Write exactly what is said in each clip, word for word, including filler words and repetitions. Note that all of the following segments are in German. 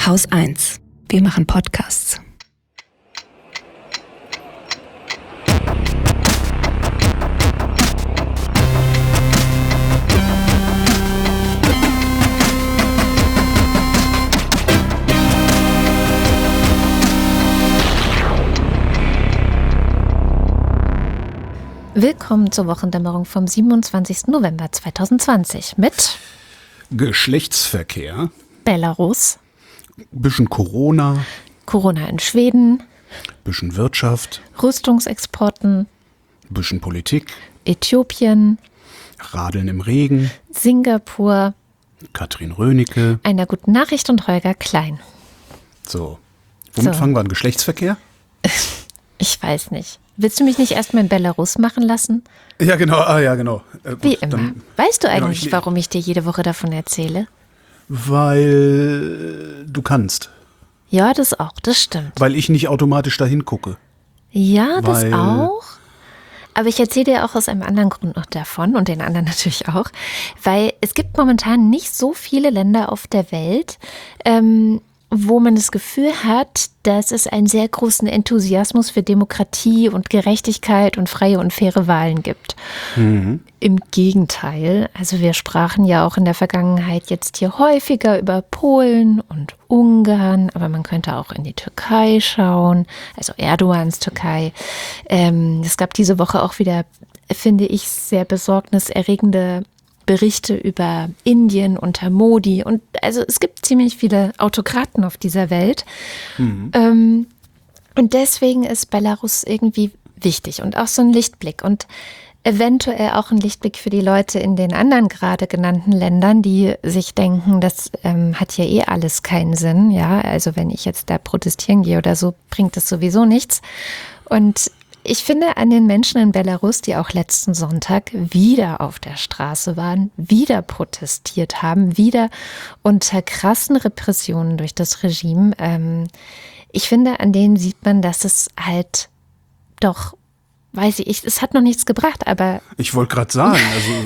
Haus eins. Wir machen Podcasts. Willkommen zur Wochendämmerung vom siebenundzwanzigsten November zweitausendzwanzig mit Geschlechtsverkehr, Belarus, bisschen Corona, Corona in Schweden, bisschen Wirtschaft, Rüstungsexporten, bisschen Politik, Äthiopien, Radeln im Regen, Singapur, Katrin Rönecke. einer guten Nachricht und Holger Klein. So, womit So. fangen wir an? Geschlechtsverkehr? Ich weiß nicht. Willst du mich nicht erstmal in Belarus machen lassen? Ja, genau, ah ja, genau. Äh, gut, Wie immer. dann- Weißt du Genau, eigentlich, ich- warum ich dir jede Woche davon erzähle? Weil du kannst. Ja, das auch, das stimmt. Weil ich nicht automatisch dahin gucke. Ja, das Weil- auch. Aber ich erzähle dir auch aus einem anderen Grund noch davon und den anderen natürlich auch, weil es gibt momentan nicht so viele Länder auf der Welt, ähm, wo man das Gefühl hat, dass es einen sehr großen Enthusiasmus für Demokratie und Gerechtigkeit und freie und faire Wahlen gibt. Mhm. Im Gegenteil, also wir sprachen ja auch in der Vergangenheit jetzt hier häufiger über Polen und Ungarn, aber man könnte auch in die Türkei schauen, also Erdogans Türkei. Ähm, es gab diese Woche auch wieder, finde ich, sehr besorgniserregende Berichte über Indien unter Modi. Und also es gibt ziemlich viele Autokraten auf dieser Welt. Mhm. Ähm, und deswegen ist Belarus irgendwie wichtig und auch so ein Lichtblick und eventuell auch ein Lichtblick für die Leute in den anderen gerade genannten Ländern, die sich denken, das ähm, hat ja eh alles keinen Sinn. Ja, also wenn ich jetzt da protestieren gehe oder so, bringt das sowieso nichts. Und ich finde an den Menschen in Belarus, die auch letzten Sonntag wieder auf der Straße waren, wieder protestiert haben, wieder unter krassen Repressionen durch das Regime, ähm, ich finde, an denen sieht man, dass es halt doch, weiß ich, es hat noch nichts gebracht, aber, Ich wollte gerade sagen,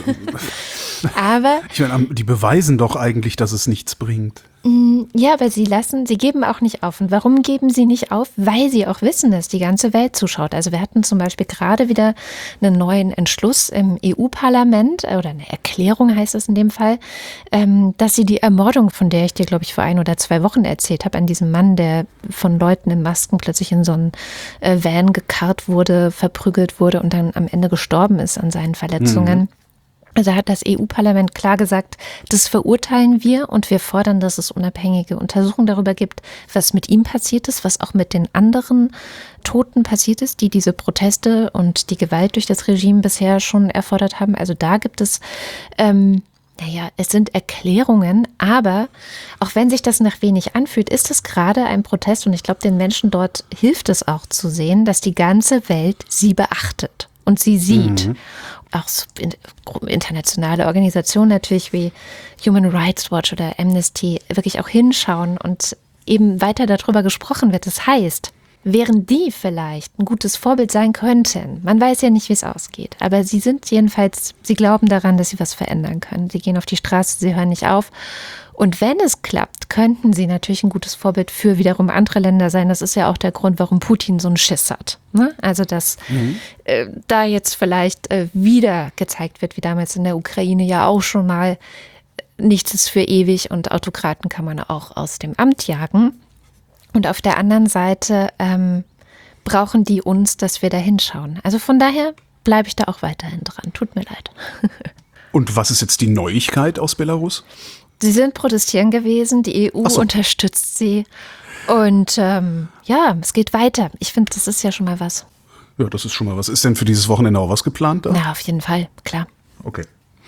also aber ich meine, die beweisen doch eigentlich, dass es nichts bringt. ja, aber sie lassen, sie geben auch nicht auf. Und warum geben sie nicht auf? Weil sie auch wissen, dass die ganze Welt zuschaut. Also wir hatten zum Beispiel gerade wieder einen neuen Entschluss im E U-Parlament, oder eine Erklärung heißt es in dem Fall, ähm, dass sie die Ermordung, von der ich dir, glaube ich, vor ein oder zwei Wochen erzählt habe, an diesem Mann, der von Leuten in Masken plötzlich in so einen äh, Van gekarrt wurde, verprügelt wurde und dann am Ende gestorben ist an seinen Verletzungen. Mhm. Also hat das E U-Parlament klar gesagt, das verurteilen wir und wir fordern, dass es unabhängige Untersuchungen darüber gibt, was mit ihm passiert ist, was auch mit den anderen Toten passiert ist, die diese Proteste und die Gewalt durch das Regime bisher schon erfordert haben. Also da gibt es, ähm, naja, es sind Erklärungen, aber auch wenn sich das nach wenig anfühlt, ist es gerade ein Protest und ich glaube, den Menschen dort hilft es auch zu sehen, dass die ganze Welt sie beachtet und sie sieht. Mhm. Auch so internationale Organisationen natürlich wie Human Rights Watch oder Amnesty wirklich auch hinschauen und eben weiter darüber gesprochen wird. Das heißt, während die vielleicht ein gutes Vorbild sein könnten, man weiß ja nicht, wie es ausgeht, aber sie sind jedenfalls, sie glauben daran, dass sie was verändern können. Sie gehen auf die Straße, sie hören nicht auf. Und wenn es klappt, könnten sie natürlich ein gutes Vorbild für wiederum andere Länder sein. Das ist ja auch der Grund, warum Putin so einen Schiss hat. Ne? Also, dass Mhm. äh, da jetzt vielleicht äh, wieder gezeigt wird, wie damals in der Ukraine ja auch schon mal, äh, nichts ist für ewig und Autokraten kann man auch aus dem Amt jagen. Und auf der anderen Seite ähm, brauchen die uns, dass wir da hinschauen. Also von daher bleibe ich da auch weiterhin dran. Tut mir leid. Und was ist jetzt die Neuigkeit aus Belarus? Sie sind protestieren gewesen, die E U Ach so. unterstützt sie und ähm, ja, es geht weiter. Ich finde, das ist ja schon mal was. Ja, das ist schon mal was. Ist denn für dieses Wochenende auch was geplant? Da? Na, auf jeden Fall, klar. Okay.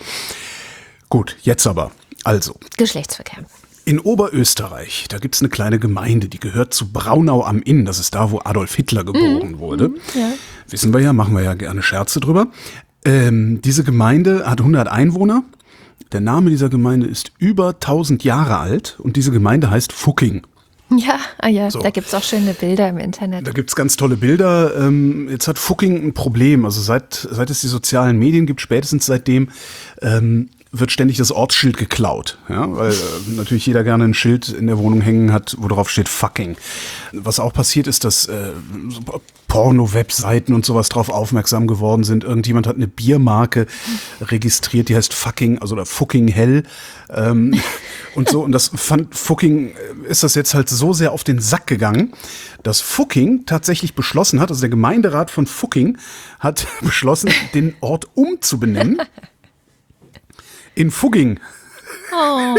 Gut, jetzt aber. Also, Geschlechtsverkehr. in Oberösterreich, da gibt es eine kleine Gemeinde, die gehört zu Braunau am Inn. Das ist da, wo Adolf Hitler geboren wurde. Ja. Wissen wir ja, machen wir ja gerne Scherze drüber. Ähm, diese Gemeinde hat hundert Einwohner. Der Name dieser Gemeinde ist über tausend Jahre alt und diese Gemeinde heißt Fucking. Ja, ah ja, So. da gibt es auch schöne Bilder im Internet. Da gibt's ganz tolle Bilder. Ähm, jetzt hat Fucking ein Problem. Also seit, seit es die sozialen Medien gibt, spätestens seitdem, ähm, wird ständig das Ortsschild geklaut. Ja, weil äh, natürlich jeder gerne ein Schild in der Wohnung hängen hat, wo drauf steht fucking. Was auch passiert ist, dass äh, so Porno-Webseiten und sowas drauf aufmerksam geworden sind. Irgendjemand hat eine Biermarke registriert, die heißt fucking, also oder fucking hell. Ähm, und so, und das fand fucking, ist das jetzt halt so sehr auf den Sack gegangen, dass Fucking tatsächlich beschlossen hat, also der Gemeinderat von Fucking hat beschlossen, den Ort umzubenennen in Fugging. Oh.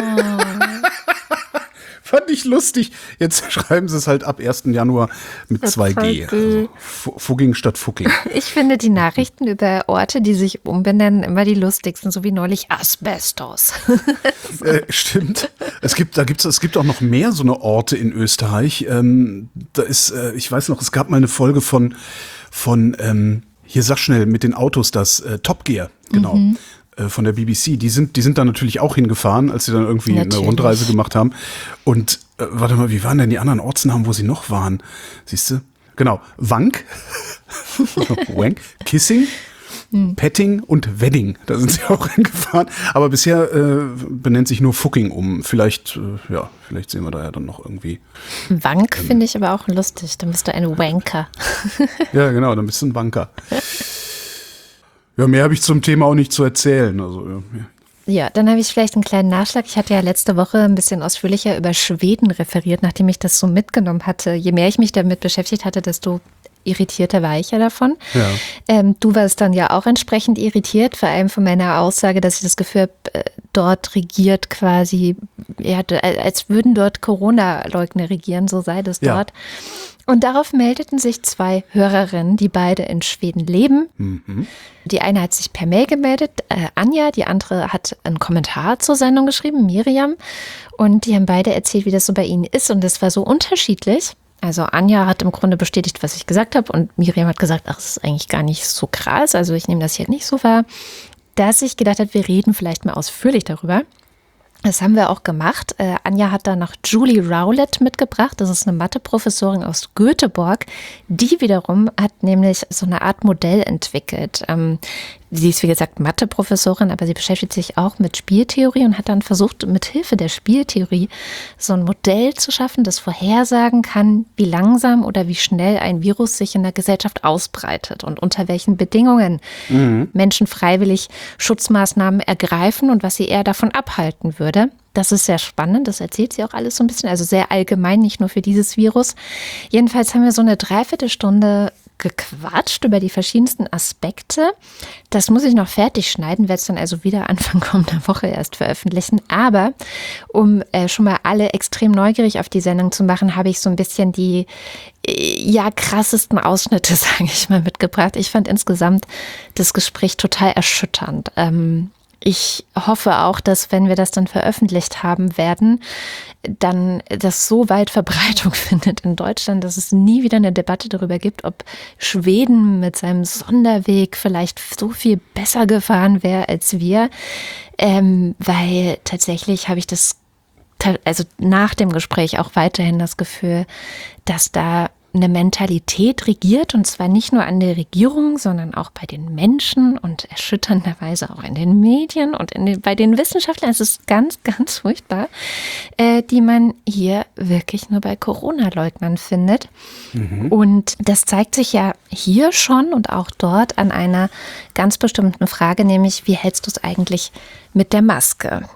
Fand ich lustig. Jetzt schreiben sie es halt ab ersten Januar mit zwei G. Also Fugging statt Fucking. Ich finde die Nachrichten über Orte, die sich umbenennen, immer die lustigsten, so wie neulich Asbestos. äh, stimmt. Es gibt, da gibt's, es gibt auch noch mehr so eine Orte in Österreich. Ähm, da ist, äh, ich weiß noch, es gab mal eine Folge von, von ähm, hier sag schnell, mit den Autos, das äh, Top Gear, genau. Mhm. Von der B B C, die sind, die sind da natürlich auch hingefahren, als sie dann irgendwie natürlich eine Rundreise gemacht haben. Und äh, warte mal, wie waren denn die anderen Ortsnamen, wo sie noch waren? Siehst du? Genau, Wank, Wank, Kissing, hm. Petting und Wedding. Da sind sie auch hingefahren. Aber bisher äh, benennt sich nur Fucking um. Vielleicht, äh, ja, vielleicht sehen wir da ja dann noch irgendwie. Wank ähm, finde ich aber auch lustig. Dann bist du ein Wanker. Ja, genau, dann bist du ein Wanker. Ja, mehr habe ich zum Thema auch nicht zu erzählen. Also, ja. Ja, dann habe ich vielleicht einen kleinen Nachschlag. Ich hatte ja letzte Woche ein bisschen ausführlicher über Schweden referiert, nachdem ich das so mitgenommen hatte. Je mehr ich mich damit beschäftigt hatte, desto irritierter war ich ja davon. Ja. Ähm, du warst dann ja auch entsprechend irritiert, vor allem von meiner Aussage, dass ich das Gefühl habe, dort regiert quasi, ja, als würden dort Corona-Leugner regieren, so sei das dort. Ja. Und darauf meldeten sich zwei Hörerinnen, die beide in Schweden leben. Mhm. Die eine hat sich per Mail gemeldet, äh, Anja, die andere hat einen Kommentar zur Sendung geschrieben, Miriam. Und die haben beide erzählt, wie das so bei ihnen ist. Und das war so unterschiedlich. Also Anja hat im Grunde bestätigt, was ich gesagt habe. Und Miriam hat gesagt, ach, es ist eigentlich gar nicht so krass. Also ich nehme das hier nicht so wahr. Dass ich gedacht habe, wir reden vielleicht mal ausführlich darüber. Das haben wir auch gemacht. Äh, Anja hat da noch Julie Rowlett mitgebracht. Das ist eine Matheprofessorin aus Göteborg. Die wiederum hat nämlich so eine Art Modell entwickelt. Ähm, sie ist, wie gesagt, Matheprofessorin, aber sie beschäftigt sich auch mit Spieltheorie und hat dann versucht, mit Hilfe der Spieltheorie so ein Modell zu schaffen, das vorhersagen kann, wie langsam oder wie schnell ein Virus sich in der Gesellschaft ausbreitet und unter welchen Bedingungen mhm. Menschen freiwillig Schutzmaßnahmen ergreifen und was sie eher davon abhalten würde. Das ist sehr spannend, das erzählt sie auch alles so ein bisschen, also sehr allgemein, nicht nur für dieses Virus. Jedenfalls haben wir so eine Dreiviertelstunde gequatscht über die verschiedensten Aspekte. Das muss ich noch fertig schneiden, werde es dann also wieder Anfang kommender Woche erst veröffentlichen. Aber um äh, schon mal alle extrem neugierig auf die Sendung zu machen, habe ich so ein bisschen die äh, ja krassesten Ausschnitte, sage ich mal, mitgebracht. Ich fand insgesamt das Gespräch total erschütternd. Ähm, Ich hoffe auch, dass, wenn wir das dann veröffentlicht haben werden, dann das so weit Verbreitung findet in Deutschland, dass es nie wieder eine Debatte darüber gibt, ob Schweden mit seinem Sonderweg vielleicht so viel besser gefahren wäre als wir. Ähm, weil tatsächlich habe ich das, also nach dem Gespräch auch weiterhin das Gefühl, dass da eine Mentalität regiert, und zwar nicht nur an der Regierung, sondern auch bei den Menschen und erschütternderweise auch in den Medien und in den, bei den Wissenschaftlern. Es ist ganz, ganz furchtbar, äh, die man hier wirklich nur bei Corona-Leugnern findet. Mhm. Und das zeigt sich ja hier schon und auch dort an einer ganz bestimmten Frage, nämlich wie hältst du es eigentlich mit der Maske?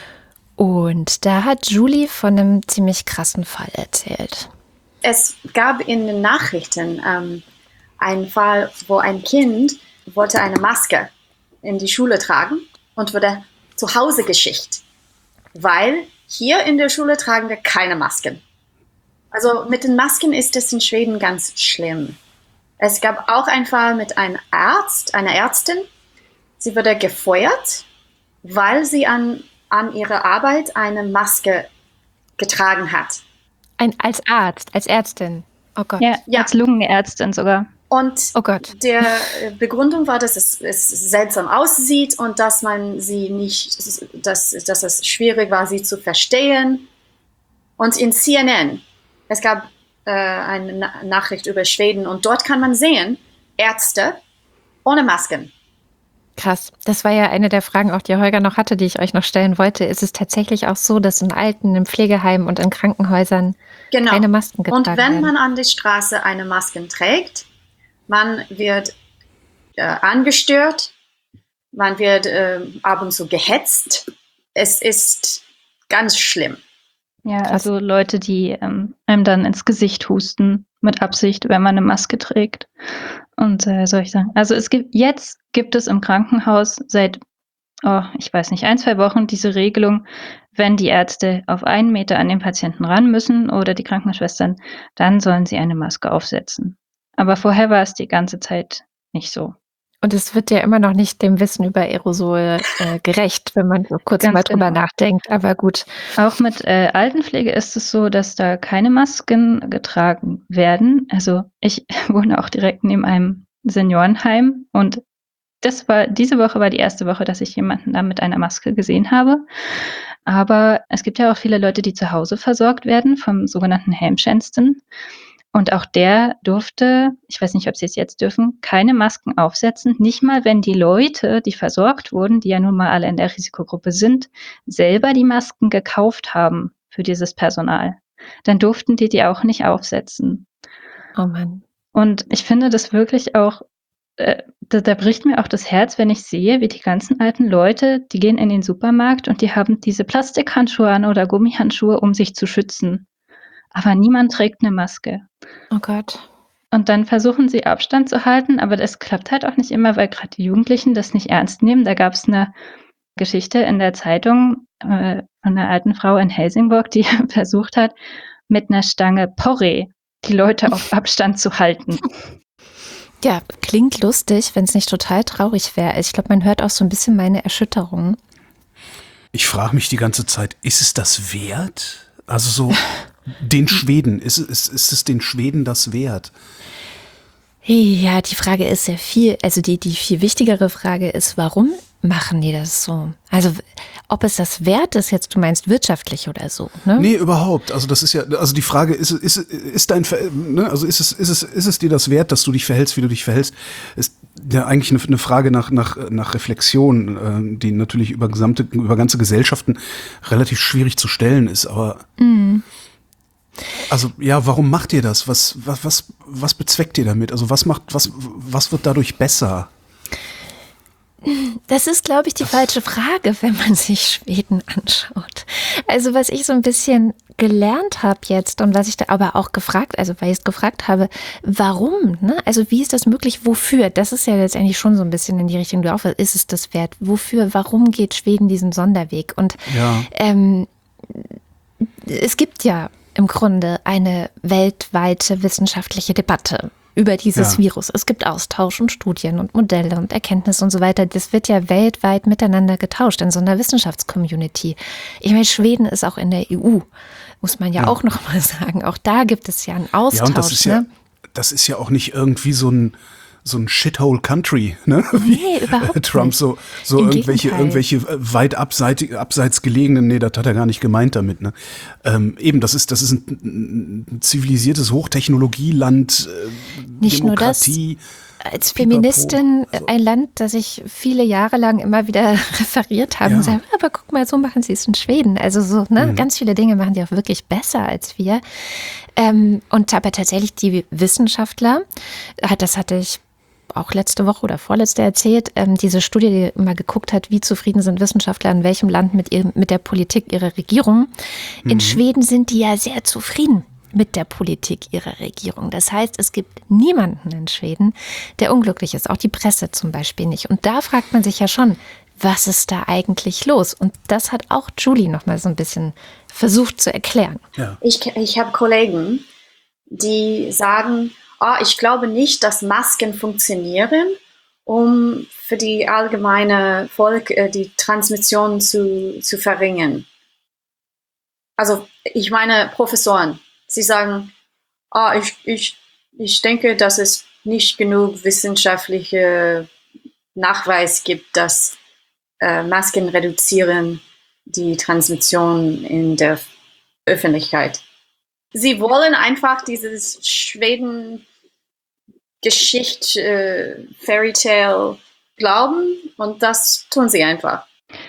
Und da hat Julie von einem ziemlich krassen Fall erzählt. Es gab in den Nachrichten ähm, einen Fall, wo ein Kind wollte eine Maske in die Schule tragen und wurde zu Hause geschickt, weil hier in der Schule tragen wir keine Masken. Also mit den Masken ist es in Schweden ganz schlimm. Es gab auch einen Fall mit einem Arzt, einer Ärztin. Sie wurde gefeuert, weil sie an, an ihrer Arbeit eine Maske getragen hat. Ein, als Arzt, als Ärztin. Oh Gott. Ja, ja. Als Lungenärztin sogar. Und oh Gott. Der Begründung war, dass es, es seltsam aussieht und dass man sie nicht, dass, dass es schwierig war, sie zu verstehen. Und in C N N, es gab äh, eine Na- Nachricht über Schweden und dort kann man sehen, Ärzte ohne Masken. Krass. Das war ja eine der Fragen, auch die Holger noch hatte, die ich euch noch stellen wollte. Ist es tatsächlich auch so, dass in Alten, in Pflegeheimen und in Krankenhäusern Genau. keine Masken getragen Und wenn werden? man an der Straße eine Maske trägt, man wird äh, angestört, man wird äh, ab und zu gehetzt. Es ist ganz schlimm. Ja, Krass. also Leute, die ähm, einem dann ins Gesicht husten, mit Absicht, wenn man eine Maske trägt. Und äh, soll ich sagen, also es gibt, jetzt gibt es im Krankenhaus seit, oh, ich weiß nicht, ein, zwei Wochen diese Regelung, wenn die Ärzte auf einen Meter an den Patienten ran müssen oder die Krankenschwestern, dann sollen sie eine Maske aufsetzen. Aber vorher war es die ganze Zeit nicht so. Und es wird ja immer noch nicht dem Wissen über Aerosol äh, gerecht, wenn man so kurz Ganz mal drüber genau. nachdenkt. Aber gut. Auch mit äh, Altenpflege ist es so, dass da keine Masken getragen werden. Also ich wohne auch direkt neben einem Seniorenheim und das war, diese Woche war die erste Woche, dass ich jemanden da mit einer Maske gesehen habe. Aber es gibt ja auch viele Leute, die zu Hause versorgt werden vom sogenannten Hemtjänsten. Und auch der durfte, ich weiß nicht, ob sie es jetzt dürfen, keine Masken aufsetzen. Nicht mal, wenn die Leute, die versorgt wurden, die ja nun mal alle in der Risikogruppe sind, selber die Masken gekauft haben für dieses Personal. Dann durften die die auch nicht aufsetzen. Oh Mann. Und ich finde das wirklich auch, äh, da, da bricht mir auch das Herz, wenn ich sehe, wie die ganzen alten Leute, die gehen in den Supermarkt und die haben diese Plastikhandschuhe an oder Gummihandschuhe, um sich zu schützen. Aber niemand trägt eine Maske. Oh Gott. Und dann versuchen sie Abstand zu halten, aber das klappt halt auch nicht immer, weil gerade die Jugendlichen das nicht ernst nehmen. Da gab es eine Geschichte in der Zeitung äh, von einer alten Frau in Helsingborg, die versucht hat, mit einer Stange Porree die Leute auf Abstand zu halten. Ja, klingt lustig, wenn es nicht total traurig wäre. Ich glaube, man hört auch so ein bisschen meine Erschütterung. Ich frage mich die ganze Zeit, ist es das wert? Also so den Schweden, ist, ist, ist es den Schweden das wert? Ja, die Frage ist sehr viel, also die, die viel wichtigere Frage ist, warum machen die das so? Also ob es das wert ist, jetzt du meinst wirtschaftlich oder so, ne? Nee, überhaupt. Also das ist ja, also die Frage ist, ist, ist dein, Ver- ne? also ist es, ist es, ist es dir das wert, dass du dich verhältst, wie du dich verhältst? Ist ja eigentlich eine, eine Frage nach, nach, nach Reflexion, äh, die natürlich über gesamte, über ganze Gesellschaften relativ schwierig zu stellen ist, aber Mhm. also ja, warum macht ihr das? Was, was, was, was bezweckt ihr damit? Also was macht, was, was wird dadurch besser? Das ist, glaube ich, die falsche Frage, wenn man sich Schweden anschaut. Also was ich so ein bisschen gelernt habe jetzt und was ich da aber auch gefragt, also weil ich es gefragt habe, warum, ne? Also wie ist das möglich, wofür? Das ist ja letztendlich schon so ein bisschen in die Richtung, du auch, ist es das wert? Wofür, warum geht Schweden diesen Sonderweg? Und Ja. ähm, es gibt ja im Grunde eine weltweite wissenschaftliche Debatte über dieses Ja. Virus. Es gibt Austausch und Studien und Modelle und Erkenntnisse und so weiter. Das wird ja weltweit miteinander getauscht in so einer Wissenschaftscommunity. Ich meine, Schweden ist auch in der E U, muss man ja, Ja. auch noch mal sagen. Auch da gibt es ja einen Austausch. Ja, und das ist ja, ne? das ist ja auch nicht irgendwie so ein so ein Shithole Country, ne? Wie Nee, überhaupt äh, Trump nicht. so so Im irgendwelche Gegenteil. irgendwelche äh, weit abseitig, abseits gelegenen, nee, das hat er gar nicht gemeint damit, ne? Ähm, eben, das ist das ist ein, ein zivilisiertes Hochtechnologieland, äh, Nicht nur das, Demokratie. als Pipapo. Feministin So. ein Land, das ich viele Jahre lang immer wieder referiert habe Ja. und sage, aber guck mal, so machen sie es in Schweden. Also so, ne, Mhm. ganz viele Dinge machen die auch wirklich besser als wir. Ähm, und aber tatsächlich die Wissenschaftler, äh, das hatte ich auch letzte Woche oder vorletzte erzählt, ähm, diese Studie, die mal geguckt hat, wie zufrieden sind Wissenschaftler in welchem Land mit, ihrem, mit der Politik ihrer Regierung. In Schweden sind die ja sehr zufrieden mit der Politik ihrer Regierung. Das heißt, es gibt niemanden in Schweden, der unglücklich ist, auch die Presse zum Beispiel nicht. Und da fragt man sich ja schon, was ist da eigentlich los? Und das hat auch Julie noch mal so ein bisschen versucht zu erklären. Ja. Ich, ich habe Kollegen, die sagen, oh, ich glaube nicht, dass Masken funktionieren, um für die allgemeine Volk äh, die Transmission zu, zu verringern. Also ich meine Professoren, sie sagen, oh, ich, ich, ich denke, dass es nicht genug wissenschaftliche Nachweis gibt, dass äh, Masken reduzieren die Transmission in der Öffentlichkeit. Sie wollen einfach dieses Schweden-Geschicht, äh, Fairy Tale glauben und das tun sie einfach.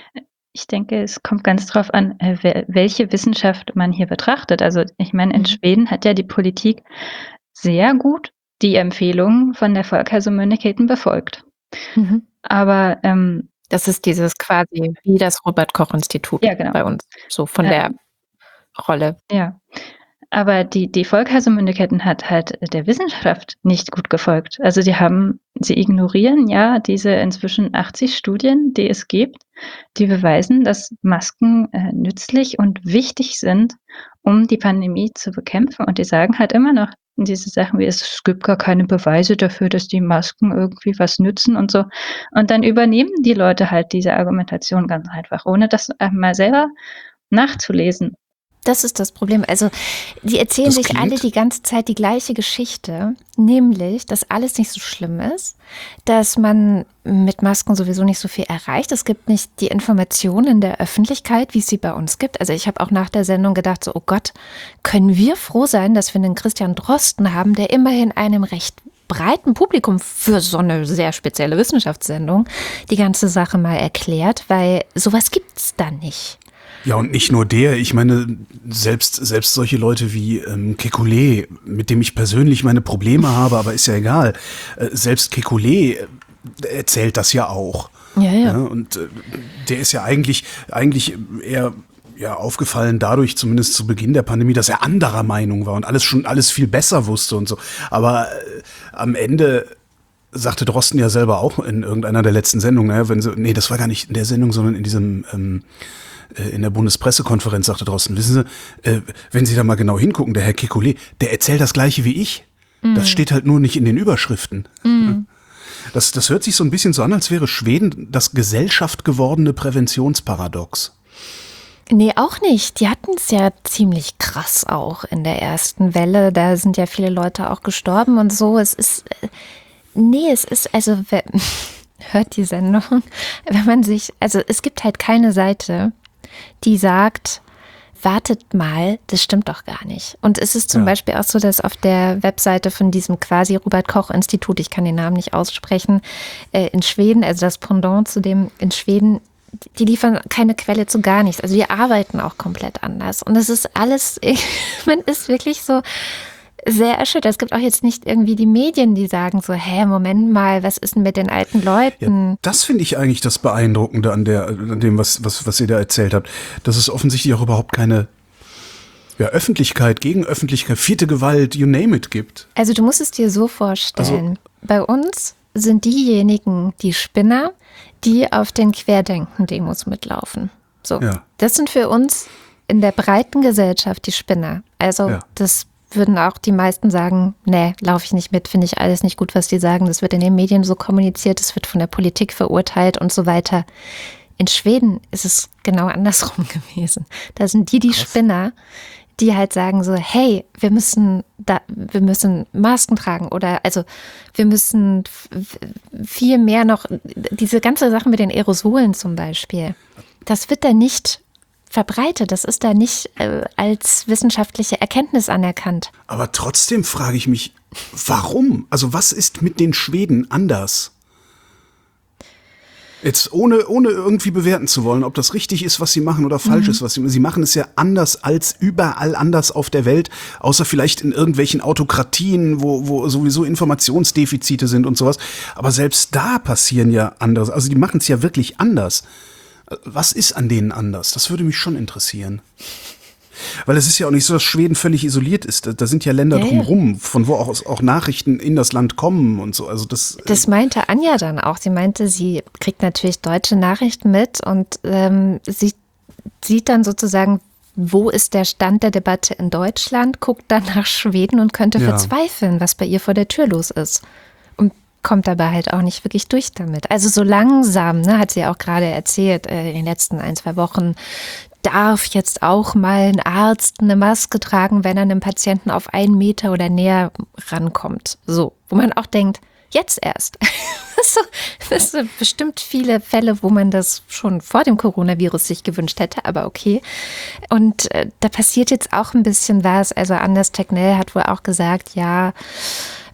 Ich denke, es kommt ganz drauf an, äh, welche Wissenschaft man hier betrachtet. Also ich meine, in Mhm. Schweden hat ja die Politik sehr gut die Empfehlungen von der Folkhälsomyndigheten befolgt. Mhm. Aber ähm, Das ist dieses quasi wie das Robert-Koch-Institut Ja, genau. bei uns, so von Ja. der Rolle. ja, aber die die Folkhälsomyndigheten hat halt der Wissenschaft nicht gut gefolgt. Also die haben sie ignorieren ja diese inzwischen achtzig Studien, die es gibt, die beweisen, dass Masken äh, nützlich und wichtig sind, um die Pandemie zu bekämpfen. Und die sagen halt immer noch diese Sachen wie: „Es gibt gar keine Beweise dafür, dass die Masken irgendwie was nützen" und so. Und dann übernehmen die Leute halt diese Argumentation ganz einfach, ohne das mal selber nachzulesen. Das ist das Problem. Also die erzählen Das sich klingt- alle die ganze Zeit die gleiche Geschichte, nämlich, dass alles nicht so schlimm ist, dass man mit Masken sowieso nicht so viel erreicht. Es gibt nicht die Informationen in der Öffentlichkeit, wie es sie bei uns gibt. Also ich habe auch nach der Sendung gedacht, so, oh Gott, können wir froh sein, dass wir einen Christian Drosten haben, der immerhin einem recht breiten Publikum für so eine sehr spezielle Wissenschaftssendung die ganze Sache mal erklärt, weil sowas gibt's da nicht. Ja, und nicht nur der. Ich meine, selbst, selbst solche Leute wie ähm, Kekulé, mit dem ich persönlich meine Probleme habe, aber ist ja egal. Äh, selbst Kekulé äh, erzählt das ja auch. Ja, ja. Ja, und äh, der ist ja eigentlich, eigentlich eher ja, aufgefallen dadurch, zumindest zu Beginn der Pandemie, dass er anderer Meinung war und alles schon alles viel besser wusste und so. Aber äh, am Ende sagte Drosten ja selber auch in irgendeiner der letzten Sendungen, naja, wenn sie, nee, das war gar nicht in der Sendung, sondern in diesem ähm, in der Bundespressekonferenz sagte Drosten, wissen Sie, äh, wenn Sie da mal genau hingucken, der Herr Kekulé, der erzählt das Gleiche wie ich. Mm. Das steht halt nur nicht in den Überschriften. Mm. Das, das hört sich so ein bisschen so an, als wäre Schweden das Gesellschaft gewordene Präventionsparadox. Nee, auch nicht. Die hatten es ja ziemlich krass auch in der ersten Welle. Da sind ja viele Leute auch gestorben und so. Es ist, nee, es ist, also, hört die Sendung, wenn man sich, also es gibt halt keine Seite, die sagt, wartet mal, das stimmt doch gar nicht. Und es ist zum Ja. Beispiel auch so, dass auf der Webseite von diesem quasi Robert-Koch-Institut, ich kann den Namen nicht aussprechen, äh, in Schweden, also das Pendant zu dem in Schweden, die liefern keine Quelle zu gar nichts. Also die arbeiten auch komplett anders. Und es ist alles, man ist wirklich so sehr erschüttert. Es gibt auch jetzt nicht irgendwie die Medien, die sagen so, hä, Moment mal, was ist denn mit den alten Leuten? Ja, das finde ich eigentlich das Beeindruckende an, der, an dem, was, was, was ihr da erzählt habt. Dass es offensichtlich auch überhaupt keine ja, Öffentlichkeit, Gegenöffentlichkeit, vierte Gewalt, you name it gibt. Also du musst es dir so vorstellen, also, bei uns sind diejenigen die Spinner, die auf den Querdenken-Demos mitlaufen. So, Ja. Das sind für uns in der breiten Gesellschaft die Spinner. Also Ja. das würden auch die meisten sagen, nee, laufe ich nicht mit, finde ich alles nicht gut, was die sagen. Das wird in den Medien so kommuniziert, das wird von der Politik verurteilt und so weiter. In Schweden ist es genau andersrum gewesen. Da sind die die Krass. Spinner, die halt sagen so, hey, wir müssen da, wir müssen Masken tragen oder also wir müssen f- viel mehr noch, diese ganze Sache mit den Aerosolen zum Beispiel, das wird da nicht verbreitet, das ist da nicht äh, als wissenschaftliche Erkenntnis anerkannt. Aber trotzdem frage ich mich, warum? Also was ist mit den Schweden anders? Jetzt ohne, ohne irgendwie bewerten zu wollen, ob das richtig ist, was sie machen oder falsch Mhm. ist, was sie, sie machen es ja anders als überall anders auf der Welt, außer vielleicht in irgendwelchen Autokratien, wo, wo sowieso Informationsdefizite sind und sowas. Aber selbst da passieren ja andere, also die machen es ja wirklich anders. Was ist an denen anders? Das würde mich schon interessieren. Weil es ist ja auch nicht so, dass Schweden völlig isoliert ist. Da, da sind ja Länder Ja, ja. drumherum, von wo auch, auch Nachrichten in das Land kommen und so. Also das, Das meinte Anja dann auch. Sie meinte, sie kriegt natürlich deutsche Nachrichten mit und ähm, sie sieht dann sozusagen, wo ist der Stand der Debatte in Deutschland, guckt dann nach Schweden und könnte Ja. verzweifeln, was bei ihr vor der Tür los ist. Und kommt dabei halt auch nicht wirklich durch damit. Also so langsam, ne, hat sie ja auch gerade erzählt, äh, in den letzten ein, zwei Wochen, darf jetzt auch mal ein Arzt eine Maske tragen, wenn er einem Patienten auf einen Meter oder näher rankommt. So, wo man auch denkt, jetzt erst. Das so, das sind bestimmt viele Fälle, wo man das schon vor dem Coronavirus sich gewünscht hätte, aber okay. Und äh, da passiert jetzt auch ein bisschen was. Also Anders Tegnell hat wohl auch gesagt, ja,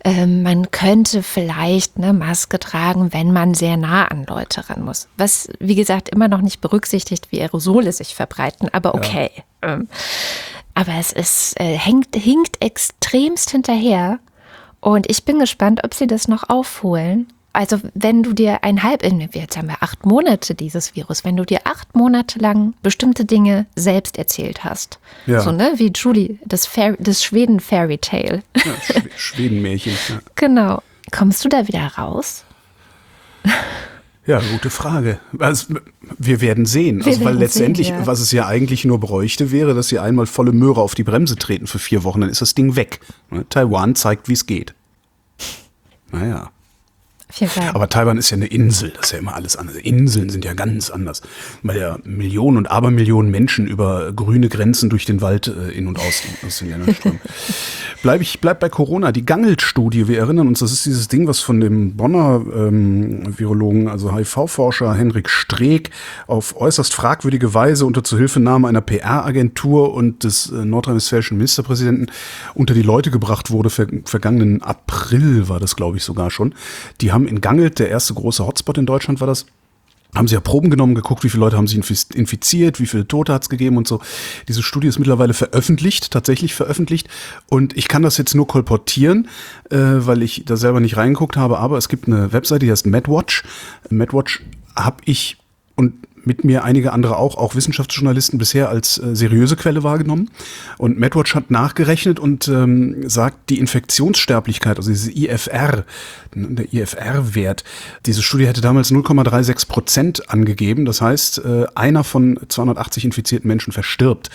ähm, man könnte vielleicht eine Maske tragen, wenn man sehr nah an Leute ran muss. Was, wie gesagt, immer noch nicht berücksichtigt, wie Aerosole sich verbreiten, aber okay. Ja. Ähm, aber es ist, äh, hängt, hinkt extremst hinterher und ich bin gespannt, ob sie das noch aufholen. Also wenn du dir ein halb, jetzt haben wir acht Monate dieses Virus, wenn du dir acht Monate lang bestimmte Dinge selbst erzählt hast, ja. so ne, wie Julie, das, Fair, das Schweden-Fairy-Tale. Ja, Sch- Schwedenmärchen. Ja. Genau. Kommst du da wieder raus? Ja, gute Frage. Also, wir werden sehen. Wir also, weil werden letztendlich, sehen, ja. was es ja eigentlich nur bräuchte, wäre, dass sie einmal volle Möhre auf die Bremse treten für vier Wochen, dann ist das Ding weg. Taiwan zeigt, wie es geht. Naja. Aber Taiwan ist ja eine Insel, das ist ja immer alles anders. Inseln sind ja ganz anders, weil ja Millionen und Abermillionen Menschen über grüne Grenzen durch den Wald äh, in und aus, aus den Ländern strömen. Bleib ich bleib bei Corona. Die Gangelt-Studie, wir erinnern uns, das ist dieses Ding, was von dem Bonner ähm, Virologen, also H I V-Forscher Henrik Streeck auf äußerst fragwürdige Weise unter Zuhilfenahme einer P R-Agentur und des äh, nordrhein-westfälischen Ministerpräsidenten unter die Leute gebracht wurde. Ver- vergangenen April war das, glaube ich, sogar schon. Die haben in Gangelt, der erste große Hotspot in Deutschland war das, haben sie ja Proben genommen, geguckt, wie viele Leute haben sich infiziert, wie viele Tote hat es gegeben und so. Diese Studie ist mittlerweile veröffentlicht, tatsächlich veröffentlicht. Und ich kann das jetzt nur kolportieren, äh, weil ich da selber nicht reingeguckt habe. Aber es gibt eine Webseite, die heißt MedWatch. MedWatch habe ich und mit mir einige andere auch, auch Wissenschaftsjournalisten bisher als äh, seriöse Quelle wahrgenommen. Und MedWatch hat nachgerechnet und ähm, sagt, die Infektionssterblichkeit, also diese I F R, der I F R-Wert, diese Studie hätte damals null Komma sechsunddreißig Prozent angegeben. Das heißt, äh, einer von zweihundertachtzig infizierten Menschen verstirbt.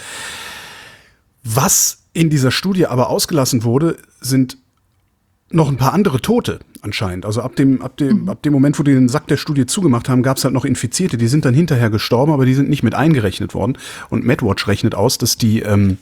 Was in dieser Studie aber ausgelassen wurde, sind noch ein paar andere Tote anscheinend. Also ab dem, ab dem, mhm. ab dem Moment, wo die den Sack der Studie zugemacht haben, gab es halt noch Infizierte. Die sind dann hinterher gestorben, aber die sind nicht mit eingerechnet worden. Und MedWatch rechnet aus, dass die ähm,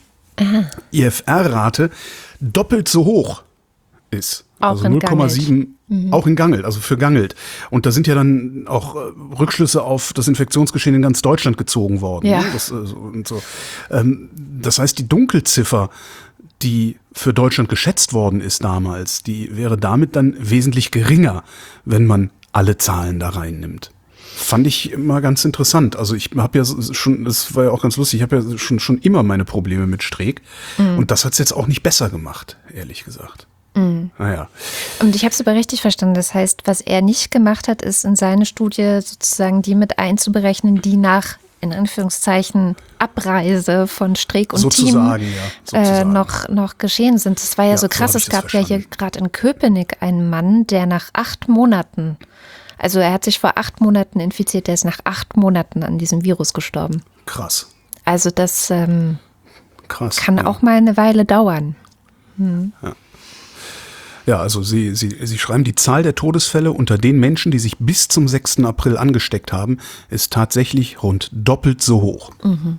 I F R-Rate doppelt so hoch ist. Auch also in null Komma sieben, mhm. auch in Gangelt, also für Gangelt. Und da sind ja dann auch äh, Rückschlüsse auf das Infektionsgeschehen in ganz Deutschland gezogen worden. Ja. Ne? Das, äh, so, und so. Ähm, das heißt, die Dunkelziffer, die für Deutschland geschätzt worden ist damals, die wäre damit dann wesentlich geringer, wenn man alle Zahlen da reinnimmt. Fand ich immer ganz interessant. Also ich habe ja schon, das war ja auch ganz lustig, ich habe ja schon, schon immer meine Probleme mit Streeck. Mhm. Und das hat es jetzt auch nicht besser gemacht, ehrlich gesagt. Mhm. Naja. Und ich habe es aber richtig verstanden. Das heißt, was er nicht gemacht hat, ist in seine Studie sozusagen die mit einzuberechnen, die nach in Anführungszeichen Abreise von Streeck und sozusagen, Team ja, sozusagen. Äh, noch, noch geschehen sind. Das war ja, ja so krass. So es gab ja hier gerade in Köpenick einen Mann, der nach acht Monaten, also er hat sich vor acht Monaten infiziert, der ist nach acht Monaten an diesem Virus gestorben. Krass. Also das ähm, krass, kann ja. auch mal eine Weile dauern. Hm. Ja. Ja, also Sie, Sie, Sie schreiben, die Zahl der Todesfälle unter den Menschen, die sich bis zum sechsten April angesteckt haben, ist tatsächlich rund doppelt so hoch. Mhm.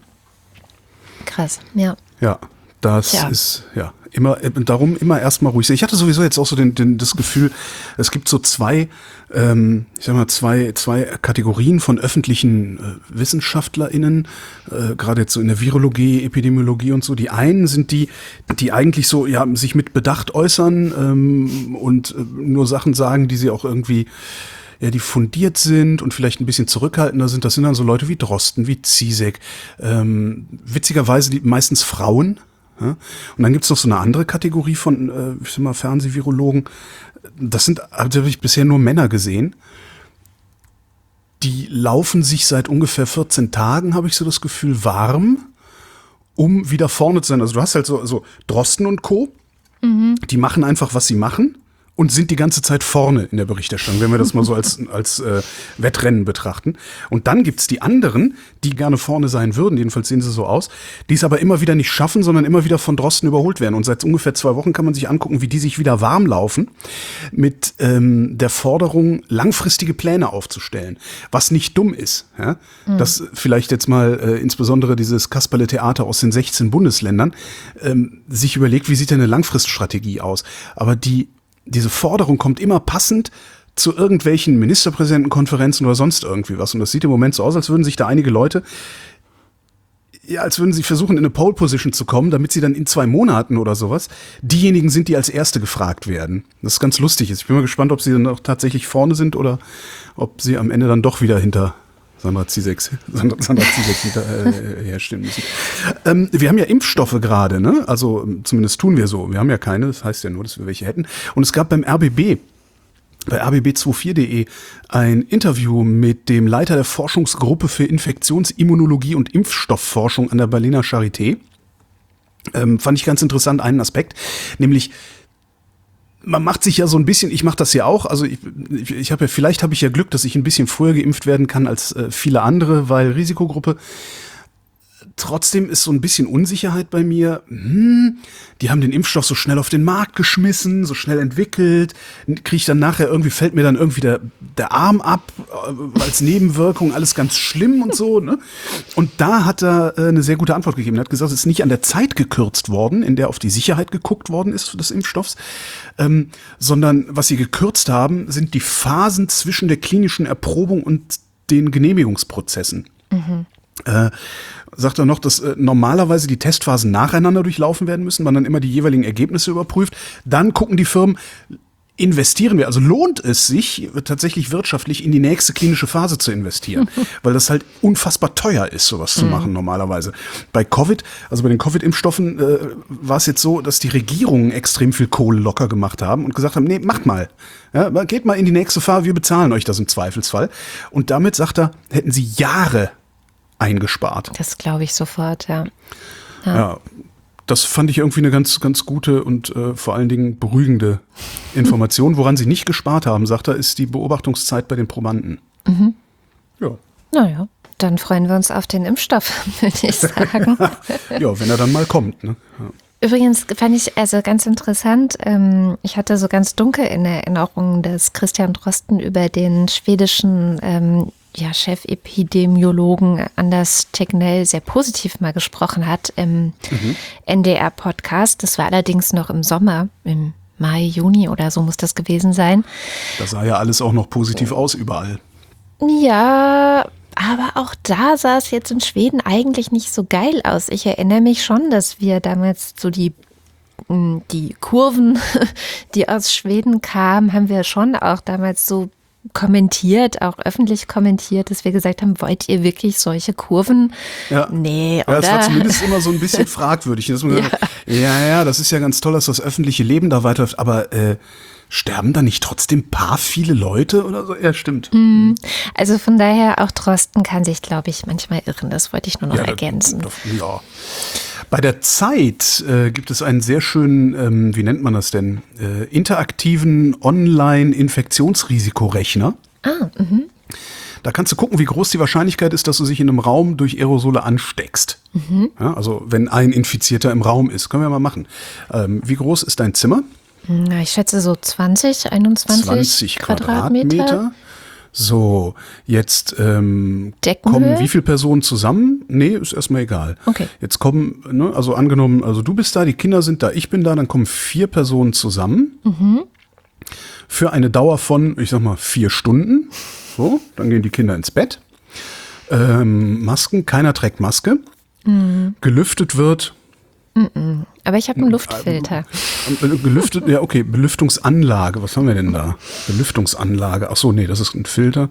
Krass, ja. Ja, das Tja. ist, ja, immer, darum immer erstmal ruhig sein. Ich hatte sowieso jetzt auch so den, den, das Gefühl, es gibt so zwei, ähm, ich sag mal, zwei, zwei Kategorien von öffentlichen äh, WissenschaftlerInnen, äh, gerade jetzt so in der Virologie, Epidemiologie und so. Die einen sind die, die eigentlich so, ja, sich mit Bedacht äußern ähm, und äh, nur Sachen sagen, die sie auch irgendwie, ja, die fundiert sind und vielleicht ein bisschen zurückhaltender sind. Das sind dann so Leute wie Drosten, wie Ziesek, ähm, witzigerweise die meistens Frauen. Ja? Und dann gibt's noch so eine andere Kategorie von, äh, ich sag mal, Fernsehvirologen. Das sind, da habe ich bisher nur Männer gesehen. Die laufen sich seit ungefähr vierzehn Tagen, habe ich so das Gefühl, warm, um wieder vorne zu sein. Also du hast halt so, so Drosten und Co., mhm. die machen einfach, was sie machen. Und sind die ganze Zeit vorne in der Berichterstattung, wenn wir das mal so als, als äh, Wettrennen betrachten. Und dann gibt's die anderen, die gerne vorne sein würden, jedenfalls sehen sie so aus, die es aber immer wieder nicht schaffen, sondern immer wieder von Drosten überholt werden. Und seit ungefähr zwei Wochen kann man sich angucken, wie die sich wieder warm laufen mit ähm, der Forderung, langfristige Pläne aufzustellen. Was nicht dumm ist. Ja? Mhm. Dass vielleicht jetzt mal äh, insbesondere dieses Kasperle-Theater aus den sechzehn Bundesländern ähm, sich überlegt, wie sieht denn eine Langfriststrategie aus? Aber die Diese Forderung kommt immer passend zu irgendwelchen Ministerpräsidentenkonferenzen oder sonst irgendwie was. Und das sieht im Moment so aus, als würden sich da einige Leute ja, als würden sie versuchen, in eine Pole-Position zu kommen, damit sie dann in zwei Monaten oder sowas diejenigen sind, die als Erste gefragt werden. Das ist ganz lustig. Ich bin mal gespannt, ob sie dann auch tatsächlich vorne sind oder ob sie am Ende dann doch wieder hinter Sandra Zizek, Sandra, Sandra Zizek hinter, äh, herstehen müssen. Ähm, wir haben ja Impfstoffe gerade, ne? Also zumindest tun wir so. Wir haben ja keine, das heißt ja nur, dass wir welche hätten. Und es gab beim R B B, bei r b b vierundzwanzig punkt de ein Interview mit dem Leiter der Forschungsgruppe für Infektionsimmunologie und Impfstoffforschung an der Berliner Charité. Ähm, fand ich ganz interessant, einen Aspekt, nämlich man macht sich ja so ein bisschen, ich mache das ja auch, also ich, ich, ich habe ja, vielleicht habe ich ja Glück, dass ich ein bisschen früher geimpft werden kann als äh, viele andere, weil Risikogruppe. Trotzdem ist so ein bisschen Unsicherheit bei mir. Hm, die haben den Impfstoff so schnell auf den Markt geschmissen, so schnell entwickelt. Kriege ich dann nachher irgendwie, fällt mir dann irgendwie der, der Arm ab, äh, als Nebenwirkung, alles ganz schlimm und so. Ne? Und da hat er äh, eine sehr gute Antwort gegeben. Er hat gesagt, es ist nicht an der Zeit gekürzt worden, in der auf die Sicherheit geguckt worden ist des Impfstoffs, ähm, sondern was sie gekürzt haben, sind die Phasen zwischen der klinischen Erprobung und den Genehmigungsprozessen. Mhm. Äh, sagt er noch, dass äh, normalerweise die Testphasen nacheinander durchlaufen werden müssen, man dann immer die jeweiligen Ergebnisse überprüft. Dann gucken die Firmen, investieren wir, also lohnt es sich tatsächlich wirtschaftlich in die nächste klinische Phase zu investieren, weil das halt unfassbar teuer ist, sowas zu machen normalerweise. Bei Covid, also bei den Covid-Impfstoffen äh, war es jetzt so, dass die Regierungen extrem viel Kohle locker gemacht haben und gesagt haben, nee, macht mal. Ja, geht mal in die nächste Phase, wir bezahlen euch das im Zweifelsfall. Und damit, sagt er, hätten sie Jahre eingespart. Das glaube ich sofort, ja. Ja. ja, das fand ich irgendwie eine ganz, ganz gute und äh, vor allen Dingen beruhigende Information. Woran sie nicht gespart haben, sagt er, ist die Beobachtungszeit bei den Probanden. Mhm. Ja. Naja, dann freuen wir uns auf den Impfstoff, würde ich sagen. Ja, wenn er dann mal kommt. Ne? Ja. Übrigens fand ich also ganz interessant, ähm, ich hatte so ganz dunkel in Erinnerung, dass Christian Drosten über den schwedischen ähm, ja, Chefepidemiologen Anders Tegnell sehr positiv mal gesprochen hat im mhm. N D R-Podcast. Das war allerdings noch im Sommer, im Mai, Juni oder so muss das gewesen sein. Da sah ja alles auch noch positiv aus überall. Ja, aber auch da sah es jetzt in Schweden eigentlich nicht so geil aus. Ich erinnere mich schon, dass wir damals so die die Kurven, die aus Schweden kamen, haben wir schon auch damals so kommentiert, auch öffentlich kommentiert, dass wir gesagt haben, wollt ihr wirklich solche Kurven? Ja. Nee, oder? Ja, das war zumindest immer so ein bisschen fragwürdig. Dass man ja. Gesagt, ja, ja, das ist ja ganz toll, dass das öffentliche Leben da weiterläuft, aber äh, sterben da nicht trotzdem paar viele Leute oder so? Ja, stimmt. Mm, also von daher, auch Drosten kann sich, glaube ich, manchmal irren. Das wollte ich nur noch ja, ergänzen. Das, ja. Bei der Zeit äh, gibt es einen sehr schönen, ähm, wie nennt man das denn, äh, interaktiven Online-Infektionsrisikorechner. Ah, mhm. Da kannst du gucken, wie groß die Wahrscheinlichkeit ist, dass du dich in einem Raum durch Aerosole ansteckst. Mhm. Ja, also wenn ein Infizierter im Raum ist. Können wir mal machen. Ähm, wie groß ist dein Zimmer? Na, ich schätze so zwanzig, einundzwanzig zwanzig Quadratmeter. Quadratmeter. So, jetzt ähm, kommen wie viele Personen zusammen? Nee, ist erstmal egal. Okay. Jetzt kommen, ne, also angenommen, also du bist da, die Kinder sind da, ich bin da, dann kommen vier Personen zusammen. Mhm. Für eine Dauer von, ich sag mal, vier Stunden. So, dann gehen die Kinder ins Bett. Ähm, Masken, keiner trägt Maske. Mhm. Gelüftet wird. Mhm. Aber ich habe einen Luftfilter. Gelüftet, ja, okay, Belüftungsanlage. Was haben wir denn da? Belüftungsanlage. Ach so, nee, das ist ein Filter.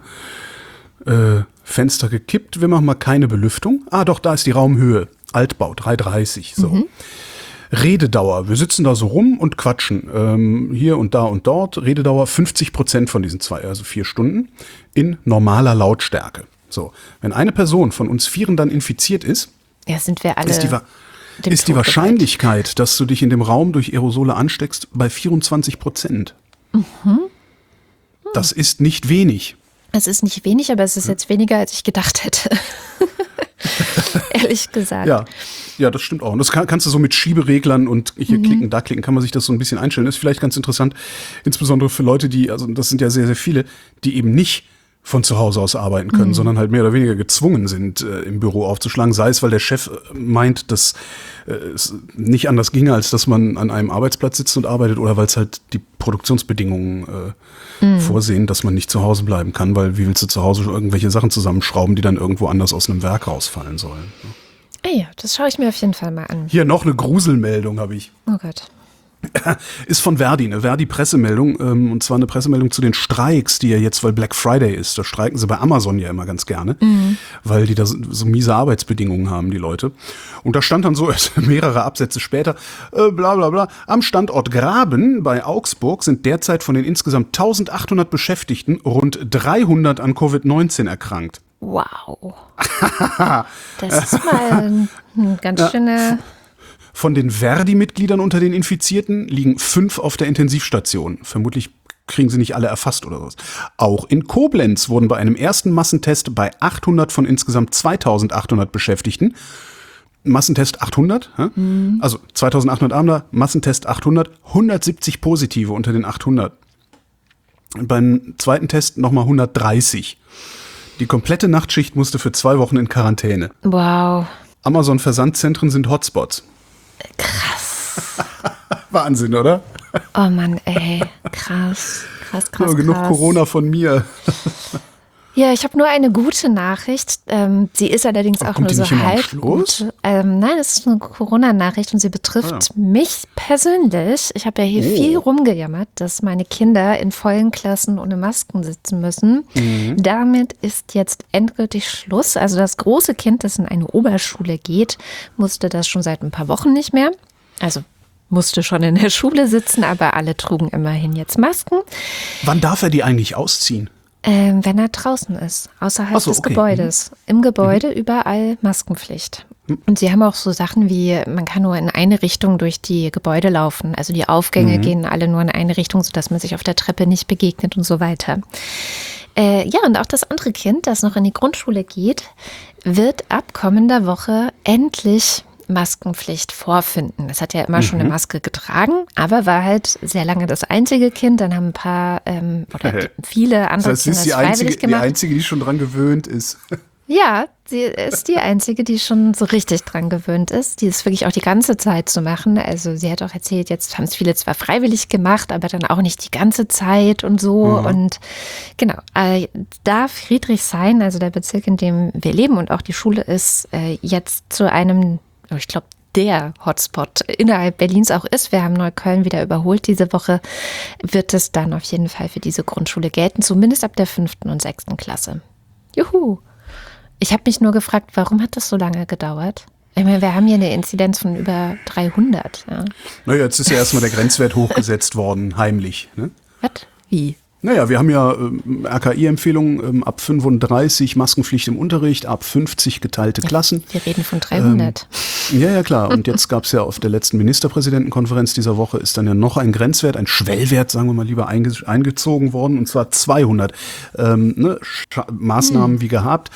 Äh, Fenster gekippt. Wir machen mal keine Belüftung. Ah, doch, da ist die Raumhöhe. Altbau, drei dreißig. So. Mhm. Rededauer. Wir sitzen da so rum und quatschen. Ähm, hier und da und dort. Rededauer fünfzig Prozent von diesen zwei, also vier Stunden. In normaler Lautstärke. So. Wenn eine Person von uns Vieren dann infiziert ist, ja, sind wir alle. Ist die, ist die Wahrscheinlichkeit, dass du dich in dem Raum durch Aerosole ansteckst, bei vierundzwanzig Prozent. Mhm. Hm. Das ist nicht wenig. Es ist nicht wenig, aber es ist jetzt weniger, als ich gedacht hätte. Ehrlich gesagt. Ja, ja, das stimmt auch. Und das kann, kannst du so mit Schiebereglern und hier mhm. klicken, da klicken, kann man sich das so ein bisschen einstellen. Das ist vielleicht ganz interessant, insbesondere für Leute, die, also das sind ja sehr, sehr viele, die eben nicht von zu Hause aus arbeiten können, mhm. sondern halt mehr oder weniger gezwungen sind, äh, im Büro aufzuschlagen. Sei es, weil der Chef äh, meint, dass äh, es nicht anders ginge, als dass man an einem Arbeitsplatz sitzt und arbeitet, oder weil es halt die Produktionsbedingungen äh, mhm. vorsehen, dass man nicht zu Hause bleiben kann, weil wie willst du zu Hause irgendwelche Sachen zusammenschrauben, die dann irgendwo anders aus einem Werk rausfallen sollen. Ne? Ah ja, das schaue ich mir auf jeden Fall mal an. Hier noch eine Gruselmeldung habe ich. Oh Gott. Ist von Verdi, eine Verdi-Pressemeldung, ähm, und zwar eine Pressemeldung zu den Streiks, die ja jetzt, weil Black Friday ist, da streiken sie bei Amazon ja immer ganz gerne, mhm. weil die da so, so miese Arbeitsbedingungen haben, die Leute. Und da stand dann so mehrere Absätze später, äh, bla bla bla, am Standort Graben bei Augsburg sind derzeit von den insgesamt eintausendachthundert Beschäftigten rund dreihundert an Covid neunzehn erkrankt. Wow. Das ist mal ein, ein ganz schöner... Von den Verdi-Mitgliedern unter den Infizierten liegen fünf auf der Intensivstation. Vermutlich kriegen sie nicht alle erfasst oder was. Auch in Koblenz wurden bei einem ersten Massentest bei achthundert von insgesamt zweitausendachthundert Beschäftigten, Massentest achthundert, mhm. also zweitausendachthundert Amler, Massentest achthundert, hundertsiebzig Positive unter den achthundert. Beim zweiten Test nochmal hundertdreißig. Die komplette Nachtschicht musste für zwei Wochen in Quarantäne. Wow. Amazon-Versandzentren sind Hotspots. Krass. Wahnsinn, oder? Oh Mann, ey. Krass. Krass, krass, so, genug krass. Corona von mir. Ja, ich habe nur eine gute Nachricht. Ähm, sie ist allerdings Aber auch kommt nur die so nicht immer am halb Schluss? gut. Ähm, nein, es ist eine Corona-Nachricht und sie betrifft Ah. mich persönlich. Ich habe ja hier Oh. viel rumgejammert, dass meine Kinder in vollen Klassen ohne Masken sitzen müssen. Mhm. Damit ist jetzt endgültig Schluss. Also das große Kind, das in eine Oberschule geht, musste das schon seit ein paar Wochen nicht mehr. Also musste schon in der Schule sitzen, aber alle trugen immerhin jetzt Masken. Wann darf er die eigentlich ausziehen? Ähm, wenn er draußen ist, außerhalb Ach so, des okay. Gebäudes. Im Gebäude überall Maskenpflicht. Und sie haben auch so Sachen wie, man kann nur in eine Richtung durch die Gebäude laufen. Also die Aufgänge Mhm. gehen alle nur in eine Richtung, sodass man sich auf der Treppe nicht begegnet und so weiter. Äh, ja, und auch das andere Kind, das noch in die Grundschule geht, wird ab kommender Woche endlich Maskenpflicht vorfinden. Das hat ja immer mhm. schon eine Maske getragen, aber war halt sehr lange das einzige Kind. Dann haben ein paar ähm, oder die, viele andere das heißt, sie Kinder ist die das freiwillig einzige, die gemacht. einzige, die schon dran gewöhnt ist. Ja, sie ist die Einzige, die schon so richtig dran gewöhnt ist, die es wirklich auch die ganze Zeit zu machen. Also sie hat auch erzählt, jetzt haben es viele zwar freiwillig gemacht, aber dann auch nicht die ganze Zeit und so. Mhm. Und genau, äh, da Friedrichshain, also der Bezirk, in dem wir leben und auch die Schule ist, äh, jetzt zu einem, ich glaube, der Hotspot innerhalb Berlins auch ist. Wir haben Neukölln wieder überholt diese Woche, wird es dann auf jeden Fall für diese Grundschule gelten, zumindest ab der fünften und sechsten Klasse. Juhu! Ich habe mich nur gefragt, warum hat das so lange gedauert? Ich meine, wir haben hier eine Inzidenz von über dreihundert. Ja. Naja, jetzt ist ja erstmal der Grenzwert hochgesetzt worden, heimlich. Ne? Was? Wie? Naja, wir haben ja ähm, R K I-Empfehlungen ähm, ab fünfunddreißig Maskenpflicht im Unterricht, ab fünfzig geteilte Klassen. Wir reden von dreihundert. Ähm, ja, ja, klar. Und jetzt gab es ja auf der letzten Ministerpräsidentenkonferenz dieser Woche ist dann ja noch ein Grenzwert, ein Schwellwert, sagen wir mal lieber, einge eingezogen worden, und zwar zweihundert. Ähm, ne? Maßnahmen hm. wie gehabt.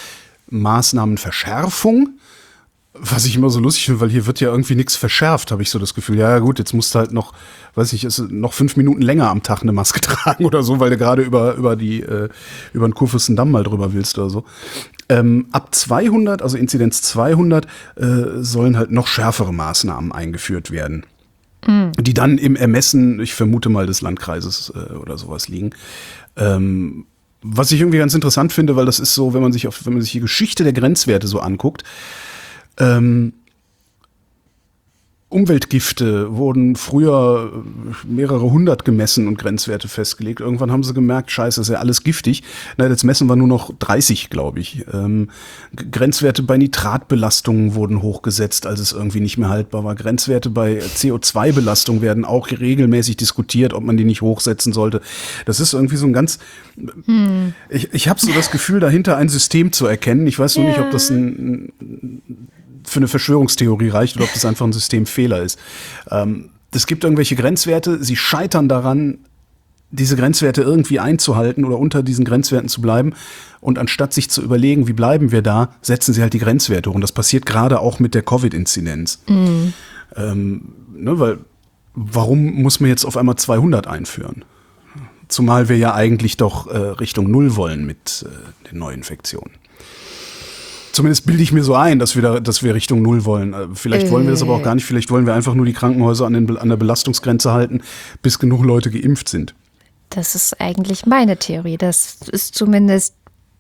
Maßnahmenverschärfung, was ich immer so lustig finde, weil hier wird ja irgendwie nichts verschärft, habe ich so das Gefühl. Ja, ja gut, jetzt musst du halt noch, weiß ich, ist noch fünf Minuten länger am Tag eine Maske tragen oder so, weil du gerade über über die äh, über den Kurfürstendamm mal drüber willst oder so. Ähm, ab zweihundert, also Inzidenz zweihundert, äh, sollen halt noch schärfere Maßnahmen eingeführt werden, mhm. die dann im Ermessen, ich vermute mal, des Landkreises äh, oder sowas liegen. Ähm, Was ich irgendwie ganz interessant finde, weil das ist so, wenn man sich auf, wenn man sich die Geschichte der Grenzwerte so anguckt, ähm, Umweltgifte wurden früher mehrere hundert gemessen und Grenzwerte festgelegt. Irgendwann haben sie gemerkt, scheiße, ist ja alles giftig. Na, jetzt messen wir nur noch dreißig, glaube ich. Ähm, Grenzwerte bei Nitratbelastungen wurden hochgesetzt, als es irgendwie nicht mehr haltbar war. Grenzwerte bei C O zwei Belastung werden auch regelmäßig diskutiert, ob man die nicht hochsetzen sollte. Das ist irgendwie so ein ganz... Hm. Ich, ich habe so das Gefühl, dahinter ein System zu erkennen. Ich weiß nur ja. nicht, ob das ein... ein für eine Verschwörungstheorie reicht oder ob das einfach ein Systemfehler ist. Ähm, es gibt irgendwelche Grenzwerte, sie scheitern daran, diese Grenzwerte irgendwie einzuhalten oder unter diesen Grenzwerten zu bleiben. Und anstatt sich zu überlegen, wie bleiben wir da, setzen sie halt die Grenzwerte hoch. Und das passiert gerade auch mit der Covid-Inzidenz. Mhm. Ähm, ne, weil, warum muss man jetzt auf einmal zweihundert einführen? Zumal wir ja eigentlich doch äh, Richtung Null wollen mit äh, den Neuinfektionen. Zumindest bilde ich mir so ein, dass wir, da, dass wir Richtung Null wollen. Vielleicht wollen wir das aber auch gar nicht. Vielleicht wollen wir einfach nur die Krankenhäuser an, den, an der Belastungsgrenze halten, bis genug Leute geimpft sind. Das ist eigentlich meine Theorie. Das ist zumindest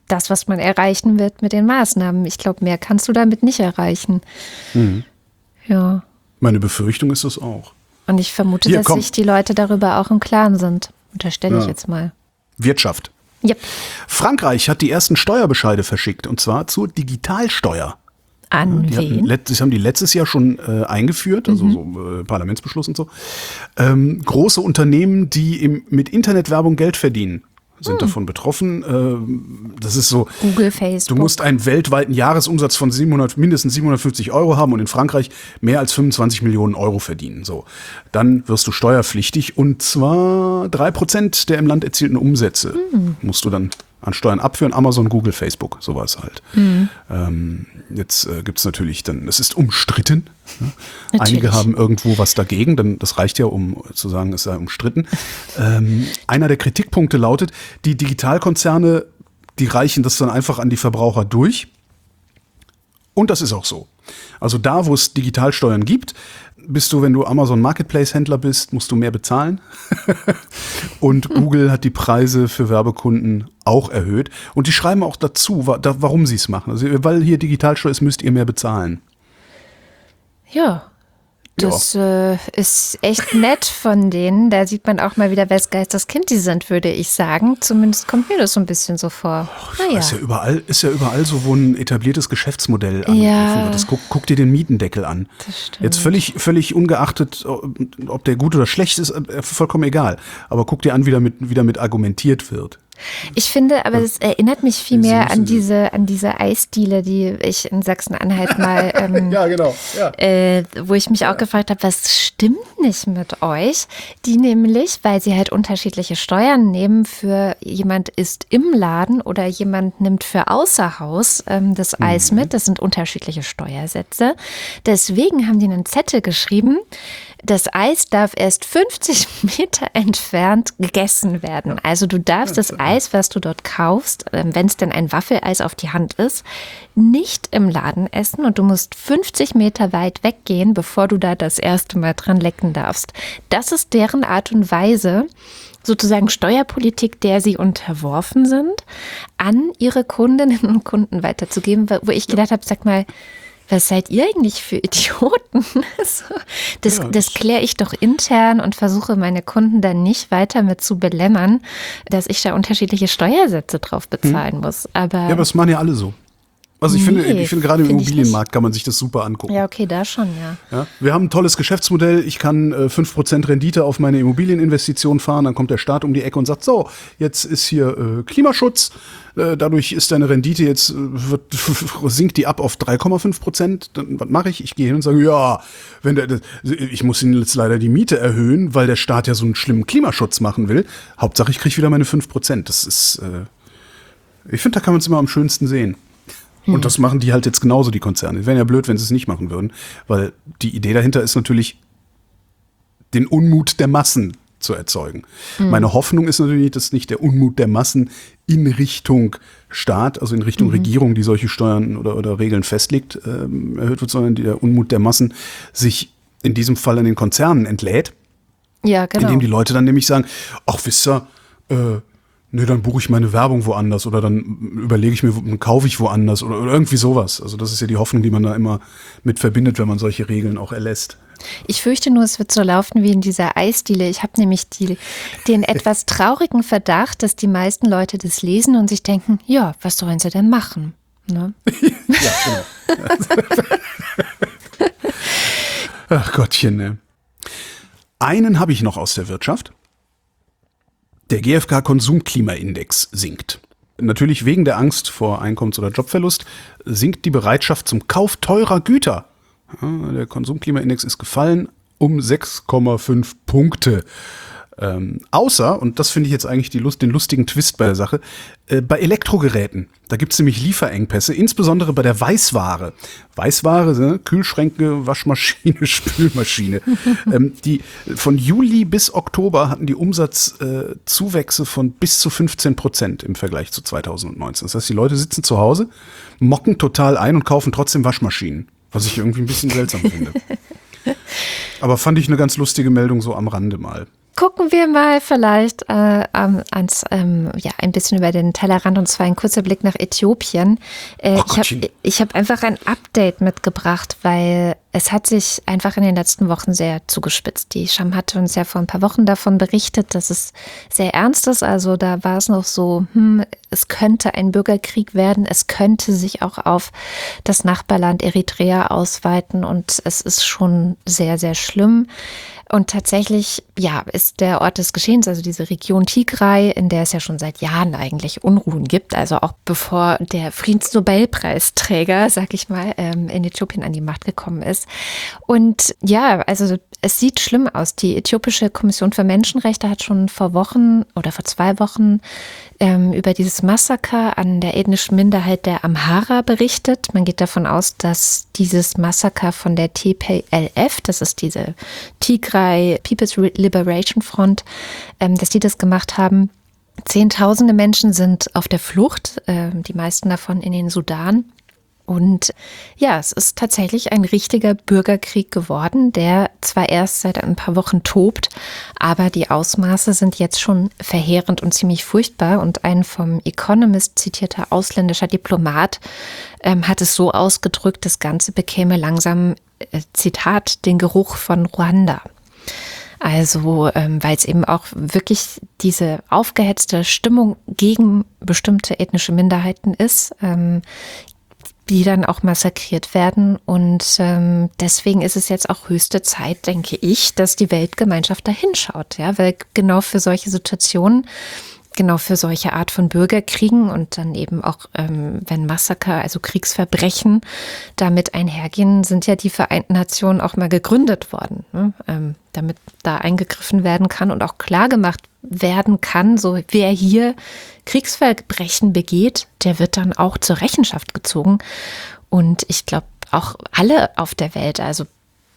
das, was man erreichen wird mit den Maßnahmen. Ich glaube, mehr kannst du damit nicht erreichen. Mhm. Ja. Meine Befürchtung ist das auch. Und ich vermute, Hier, dass komm. sich die Leute darüber auch im Klaren sind. Unterstelle ich Ja. jetzt mal. Wirtschaft. Yep. Frankreich hat die ersten Steuerbescheide verschickt, und zwar zur Digitalsteuer. An Die hatten wen? let- das haben die letztes Jahr schon äh, eingeführt, also so äh, Parlamentsbeschluss und so. Ähm, große Unternehmen, die im, mit Internetwerbung Geld verdienen, sind davon betroffen. Ähm, das ist so, Google, du Facebook. musst einen weltweiten Jahresumsatz von siebenhundert, mindestens siebenhundertfünfzig Euro haben und in Frankreich mehr als fünfundzwanzig Millionen Euro verdienen. So, dann wirst du steuerpflichtig, und zwar drei Prozent der im Land erzielten Umsätze musst du dann an Steuern abführen. Amazon, Google, Facebook, sowas halt. Ähm, jetzt äh, gibt es natürlich dann, es ist umstritten. Ne? Natürlich. Einige haben irgendwo was dagegen, denn das reicht ja, um zu sagen, es sei umstritten. Ähm, einer der Kritikpunkte lautet, die Digitalkonzerne, die reichen das dann einfach an die Verbraucher durch. Und das ist auch so. Also da, wo es Digitalsteuern gibt, bist du, wenn du Amazon Marketplace-Händler bist, musst du mehr bezahlen. Und Google hat die Preise für Werbekunden auch erhöht. Und die schreiben auch dazu, wa- da, warum sie es machen. Also, weil hier Digitalsteuer ist, müsst ihr mehr bezahlen. Ja, das äh, ist echt nett von denen. Da sieht man auch mal wieder, wes Geistes Kind die sind, würde ich sagen. Zumindest kommt mir das so ein bisschen so vor. Naja. Ist ja überall, ist ja überall so, wo ein etabliertes Geschäftsmodell Ja. angegriffen wird. Das guck, guck dir den Mietendeckel an. Das stimmt. Jetzt völlig, völlig ungeachtet, ob der gut oder schlecht ist, äh, vollkommen egal. Aber guck dir an, wie damit, wie damit argumentiert wird. Ich finde, aber es erinnert mich viel Wie mehr süß an ist es? diese, an diese Eisdiele, die ich in Sachsen-Anhalt mal, ähm, genau. Ja. äh, wo ich mich auch gefragt habe, was stimmt nicht mit euch? Die nämlich, weil sie halt unterschiedliche Steuern nehmen, für jemand isst im Laden oder jemand nimmt für außer Haus ähm, das Eis mit. Das sind unterschiedliche Steuersätze. Deswegen haben die einen Zettel geschrieben, das Eis darf erst fünfzig Meter entfernt gegessen werden. Also du darfst das Eis, was du dort kaufst, wenn es denn ein Waffeleis auf die Hand ist, nicht im Laden essen, und du musst fünfzig Meter weit weggehen, bevor du da das erste Mal dran lecken darfst. Das ist deren Art und Weise, sozusagen Steuerpolitik, der sie unterworfen sind, an ihre Kundinnen und Kunden weiterzugeben, wo ich gedacht habe, sag mal, was seid ihr eigentlich für Idioten? So, das Ja, das das- kläre ich doch intern und versuche meine Kunden dann nicht weiter mit zu belämmern, dass ich da unterschiedliche Steuersätze drauf bezahlen muss. Aber, Ja, aber das machen ja alle so. Also ich Nee, finde, ich finde gerade im finde ich Immobilienmarkt kann man sich das super angucken. ja, okay, da schon, ja. Ja, wir haben ein tolles Geschäftsmodell. Ich kann äh, fünf Prozent Rendite auf meine Immobilieninvestition fahren. Dann kommt der Staat um die Ecke und sagt, so, jetzt ist hier äh, Klimaschutz. Äh, dadurch ist deine Rendite jetzt, äh, wird, sinkt die ab auf drei Komma fünf Prozent. Dann, was mache ich? Ich gehe hin und sage, ja, wenn der, das, ich muss Ihnen jetzt leider die Miete erhöhen, weil der Staat ja so einen schlimmen Klimaschutz machen will. Hauptsache, ich kriege wieder meine fünf Prozent. Das ist, äh, ich finde, da kann man es immer am schönsten sehen. Und das machen die halt jetzt genauso, die Konzerne. Die wären ja blöd, wenn sie es nicht machen würden, weil die Idee dahinter ist natürlich, den Unmut der Massen zu erzeugen. Meine Hoffnung ist natürlich, dass nicht der Unmut der Massen in Richtung Staat, also in Richtung Regierung, die solche Steuern oder, oder Regeln festlegt, ähm, erhöht wird, sondern der Unmut der Massen sich in diesem Fall an den Konzernen entlädt, Ja, genau. indem die Leute dann nämlich sagen, ach, wisst ihr, äh, nee, dann buche ich meine Werbung woanders oder dann überlege ich mir, dann kaufe ich woanders oder, oder irgendwie sowas. Also das ist ja die Hoffnung, die man da immer mit verbindet, wenn man solche Regeln auch erlässt. Ich fürchte nur, es wird so laufen wie in dieser Eisdiele. Ich habe nämlich die, den etwas traurigen Verdacht, dass die meisten Leute das lesen und sich denken, ja, was sollen sie denn machen? Ne? Ja, genau. Ach Gottchen, ne. Einen habe ich noch aus der Wirtschaft. Der G f K-Konsumklimaindex sinkt. Natürlich wegen der Angst vor Einkommens- oder Jobverlust sinkt die Bereitschaft zum Kauf teurer Güter. Ja, der Konsumklimaindex ist gefallen um sechs Komma fünf Punkte. Ähm, außer, und das finde ich jetzt eigentlich die Lust, den lustigen Twist bei der Sache, äh, bei Elektrogeräten. Da gibt es nämlich Lieferengpässe, insbesondere bei der Weißware. Weißware, ne? Kühlschränke, Waschmaschine, Spülmaschine. ähm, die, von Juli bis Oktober hatten die Umsatzzuwächse äh, von bis zu fünfzehn Prozent im Vergleich zu zweitausendneunzehn. Das heißt, die Leute sitzen zu Hause, mocken total ein und kaufen trotzdem Waschmaschinen, was ich irgendwie ein bisschen seltsam finde. Aber fand ich eine ganz lustige Meldung so am Rande mal. Gucken wir mal vielleicht äh, ans, ähm, ja, ein bisschen über den Tellerrand, und zwar ein kurzer Blick nach Äthiopien. Äh, Ach, ich habe ich hab einfach ein Update mitgebracht, weil es hat sich einfach in den letzten Wochen sehr zugespitzt. Die Scham hatte uns ja vor ein paar Wochen davon berichtet, dass es sehr ernst ist. Also da war es noch so, hm, es könnte ein Bürgerkrieg werden, es könnte sich auch auf das Nachbarland Eritrea ausweiten, und es ist schon sehr, sehr schlimm. Und tatsächlich, ja, ist der Ort des Geschehens, also diese Region Tigray, in der es ja schon seit Jahren eigentlich Unruhen gibt, also auch bevor der Friedensnobelpreisträger, sag ich mal, in Äthiopien an die Macht gekommen ist. Und ja, also es sieht schlimm aus. Die Äthiopische Kommission für Menschenrechte hat schon vor Wochen oder vor zwei Wochen ähm, über dieses Massaker an der ethnischen Minderheit der Amhara berichtet. Man geht davon aus, dass dieses Massaker von der T P L F, das ist diese Tigray People's Liberation Front, ähm, dass die das gemacht haben. Zehntausende Menschen sind auf der Flucht, äh, die meisten davon in den Sudan. Und ja, es ist tatsächlich ein richtiger Bürgerkrieg geworden, der zwar erst seit ein paar Wochen tobt, aber die Ausmaße sind jetzt schon verheerend und ziemlich furchtbar. Und ein vom Economist zitierter ausländischer Diplomat ähm, hat es so ausgedrückt, das Ganze bekäme langsam, äh, Zitat, den Geruch von Ruanda. Also, ähm, weil es eben auch wirklich diese aufgehetzte Stimmung gegen bestimmte ethnische Minderheiten ist, ähm, die dann auch massakriert werden. Und ähm, deswegen ist es jetzt auch höchste Zeit, denke ich, dass die Weltgemeinschaft da hinschaut. Ja? Weil genau für solche Situationen, genau für solche Art von Bürgerkriegen und dann eben auch, ähm, wenn Massaker, also Kriegsverbrechen damit einhergehen, sind ja die Vereinten Nationen auch mal gegründet worden, ne? ähm, damit da eingegriffen werden kann und auch klargemacht werden kann, so wer hier Kriegsverbrechen begeht, der wird dann auch zur Rechenschaft gezogen. Und ich glaube, auch alle auf der Welt, also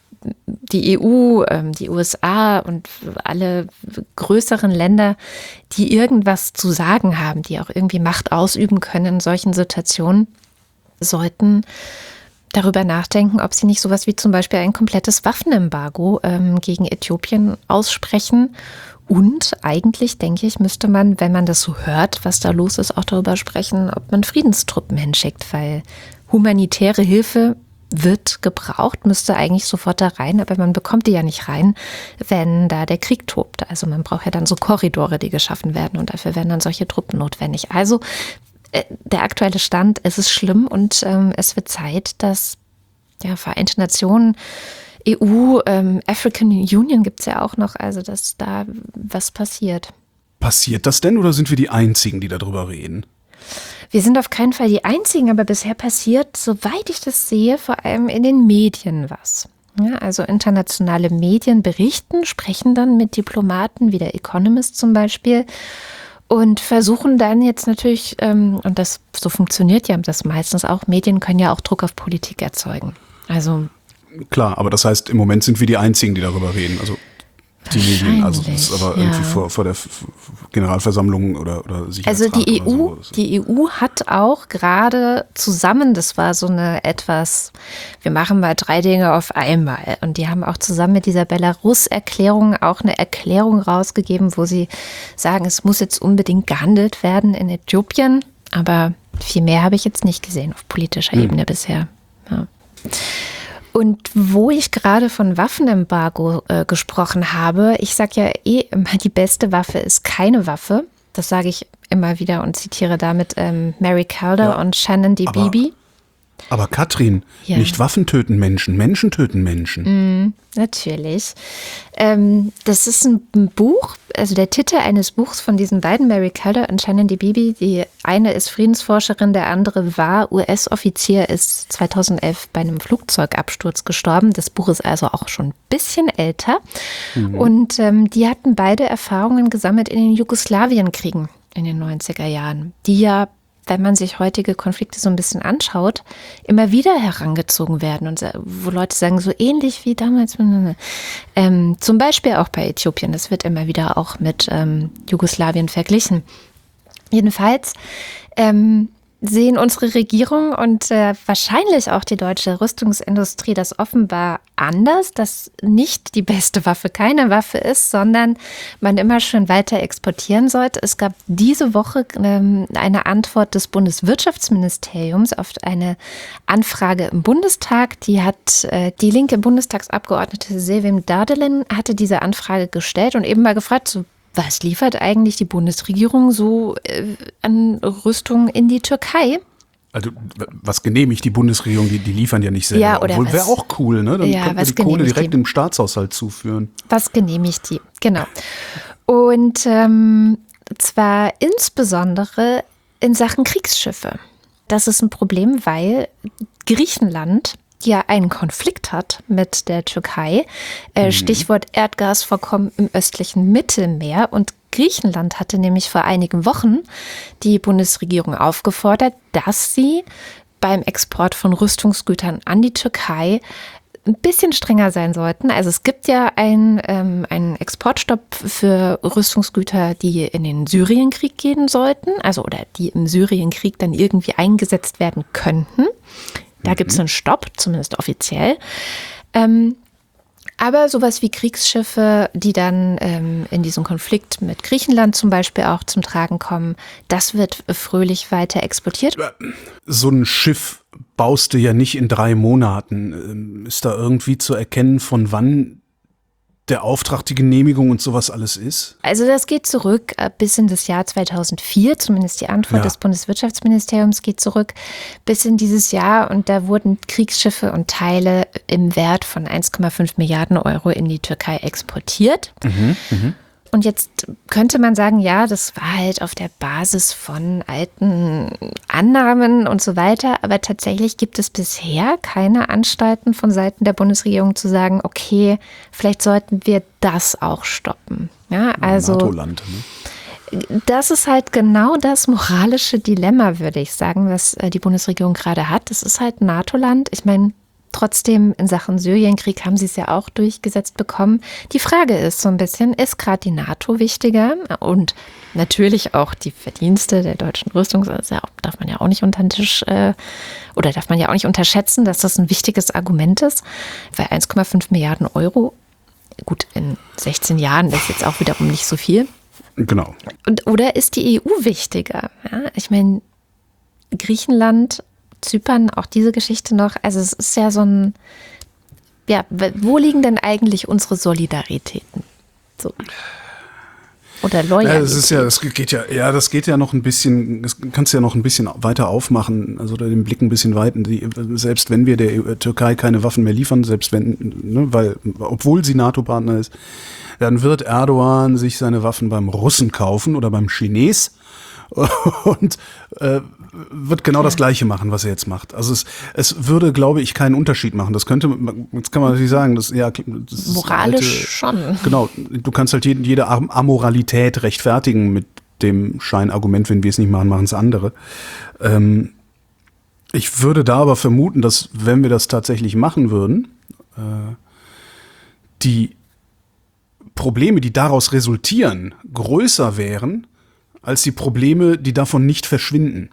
die E U, die U S A und alle größeren Länder, die irgendwas zu sagen haben, die auch irgendwie Macht ausüben können in solchen Situationen, sollten darüber nachdenken, ob sie nicht sowas wie zum Beispiel ein komplettes Waffenembargo ähm, gegen Äthiopien aussprechen. Und eigentlich, denke ich, müsste man, wenn man das so hört, was da los ist, auch darüber sprechen, ob man Friedenstruppen hinschickt, weil humanitäre Hilfe wird gebraucht, müsste eigentlich sofort da rein, aber man bekommt die ja nicht rein, wenn da der Krieg tobt. Also man braucht ja dann so Korridore, die geschaffen werden, und dafür werden dann solche Truppen notwendig. Also äh, der aktuelle Stand, es ist schlimm, und ähm, es wird Zeit, dass ja, Vereinte Nationen, E U, ähm, African Union gibt es ja auch noch, also dass da was passiert. Passiert das denn, oder sind wir die Einzigen, die darüber reden? Wir sind auf keinen Fall die Einzigen, aber bisher passiert, soweit ich das sehe, vor allem in den Medien was. Ja, also internationale Medien berichten, sprechen dann mit Diplomaten wie der Economist zum Beispiel und versuchen dann jetzt natürlich, ähm, und das so funktioniert ja das meistens auch, Medien können ja auch Druck auf Politik erzeugen. Also klar, aber das heißt, im Moment sind wir die Einzigen, die darüber reden. Also die Medien, also das ist aber ja. irgendwie vor, vor der Generalversammlung oder, oder Sicherheitsrat. Also die E U, oder so. die E U hat auch gerade zusammen, das war so eine etwas, wir machen mal drei Dinge auf einmal. Und die haben auch zusammen mit dieser Belarus-Erklärung auch eine Erklärung rausgegeben, wo sie sagen, es muss jetzt unbedingt gehandelt werden in Äthiopien. Aber viel mehr habe ich jetzt nicht gesehen auf politischer hm. Ebene bisher. Ja. Und wo ich gerade von Waffenembargo äh, gesprochen habe, ich sage ja eh immer, die beste Waffe ist keine Waffe. Das sage ich immer wieder und zitiere damit ähm, Mary Calder ja, und Shannon Dibibi. Aber, aber Katrin, ja. Nicht Waffen töten Menschen, Menschen töten Menschen. Mm, natürlich. Ähm, das ist ein Buch, also der Titel eines Buchs von diesen beiden, Mary Calder und Shannon Dibibi. Die eine ist Friedensforscherin, der andere war U S-Offizier, ist zweitausendelf bei einem Flugzeugabsturz gestorben. Das Buch ist also auch schon ein bisschen älter. Mhm. Und ähm, die hatten beide Erfahrungen gesammelt in den Jugoslawienkriegen in den neunziger Jahren, die ja, wenn man sich heutige Konflikte so ein bisschen anschaut, immer wieder herangezogen werden und wo Leute sagen, so ähnlich wie damals, ähm, zum Beispiel auch bei Äthiopien, das wird immer wieder auch mit ähm, Jugoslawien verglichen. Jedenfalls ähm, sehen unsere Regierung und äh, wahrscheinlich auch die deutsche Rüstungsindustrie das offenbar anders, dass nicht die beste Waffe keine Waffe ist, sondern man immer schön weiter exportieren sollte. Es gab diese Woche ähm, eine Antwort des Bundeswirtschaftsministeriums auf eine Anfrage im Bundestag. Die hat äh, die linke Bundestagsabgeordnete Sevim Dardelen hatte diese Anfrage gestellt und eben mal gefragt, so, was liefert eigentlich die Bundesregierung so äh, an Rüstung in die Türkei? Also was genehmigt die Bundesregierung? Die, die liefern ja nicht selber. Ja, oder obwohl wäre auch cool, ne? Dann ja, könnte man die Kohle direkt die? im Staatshaushalt zuführen. Was genehmigt die? Genau. Und ähm, zwar insbesondere in Sachen Kriegsschiffe. Das ist ein Problem, weil Griechenland ja einen Konflikt hat mit der Türkei. Äh, Stichwort Erdgasvorkommen im östlichen Mittelmeer. Und Griechenland hatte nämlich vor einigen Wochen die Bundesregierung aufgefordert, dass sie beim Export von Rüstungsgütern an die Türkei ein bisschen strenger sein sollten. Also es gibt ja ein, ähm, einen Exportstopp für Rüstungsgüter, die in den Syrienkrieg gehen sollten, also oder die im Syrienkrieg dann irgendwie eingesetzt werden könnten. Da gibt es einen Stopp, zumindest offiziell. Ähm, aber sowas wie Kriegsschiffe, die dann ähm, in diesem Konflikt mit Griechenland zum Beispiel auch zum Tragen kommen, das wird fröhlich weiter exportiert. So ein Schiff baust du ja nicht in drei Monaten. Ist da irgendwie zu erkennen, von wann der Auftrag, die Genehmigung und sowas alles ist? Also das geht zurück bis in das Jahr zweitausendvier, zumindest die Antwort ja. des Bundeswirtschaftsministeriums geht zurück bis in dieses Jahr und da wurden Kriegsschiffe und Teile im Wert von eins Komma fünf Milliarden Euro in die Türkei exportiert. Mhm, mh. Und jetzt könnte man sagen, ja, das war halt auf der Basis von alten Annahmen und so weiter. Aber tatsächlich gibt es bisher keine Anstalten von Seiten der Bundesregierung zu sagen, okay, vielleicht sollten wir das auch stoppen. Ja, also NATO-Land, ne? Das ist halt genau das moralische Dilemma, würde ich sagen, was die Bundesregierung gerade hat. Das ist halt NATO-Land. Ich meine, trotzdem in Sachen Syrienkrieg haben sie es ja auch durchgesetzt bekommen. Die Frage ist so ein bisschen, ist gerade die NATO wichtiger? Und natürlich auch die Verdienste der deutschen Rüstung, also darf man ja auch nicht unter den Tisch äh, oder darf man ja auch nicht unterschätzen, dass das ein wichtiges Argument ist, weil eins Komma fünf Milliarden Euro, gut, in sechzehn Jahren ist jetzt auch wiederum nicht so viel. Genau. Und, oder ist die E U wichtiger? Ja, ich meine, Griechenland, Zypern, auch diese Geschichte noch. Also es ist ja so ein, ja, wo liegen denn eigentlich unsere Solidaritäten? So. Oder Loyalität. Ja, das ist ja, das geht ja, ja, das geht ja noch ein bisschen, das kannst du ja noch ein bisschen weiter aufmachen, also den Blick ein bisschen weiten. Die, selbst wenn wir der Türkei keine Waffen mehr liefern, selbst wenn, ne, weil, obwohl sie NATO-Partner ist, dann wird Erdogan sich seine Waffen beim Russen kaufen oder beim Chines und äh, wird genau ja. das Gleiche machen, was er jetzt macht. Also es, es würde, glaube ich, keinen Unterschied machen. Das könnte, jetzt kann man natürlich sagen, das, ja, das ist moralisch alte, schon. Genau, du kannst halt jede, jede Amoralität rechtfertigen mit dem Scheinargument, wenn wir es nicht machen, machen es andere. Ähm, ich würde da aber vermuten, dass wenn wir das tatsächlich machen würden, äh, die Probleme, die daraus resultieren, größer wären als die Probleme, die davon nicht verschwinden.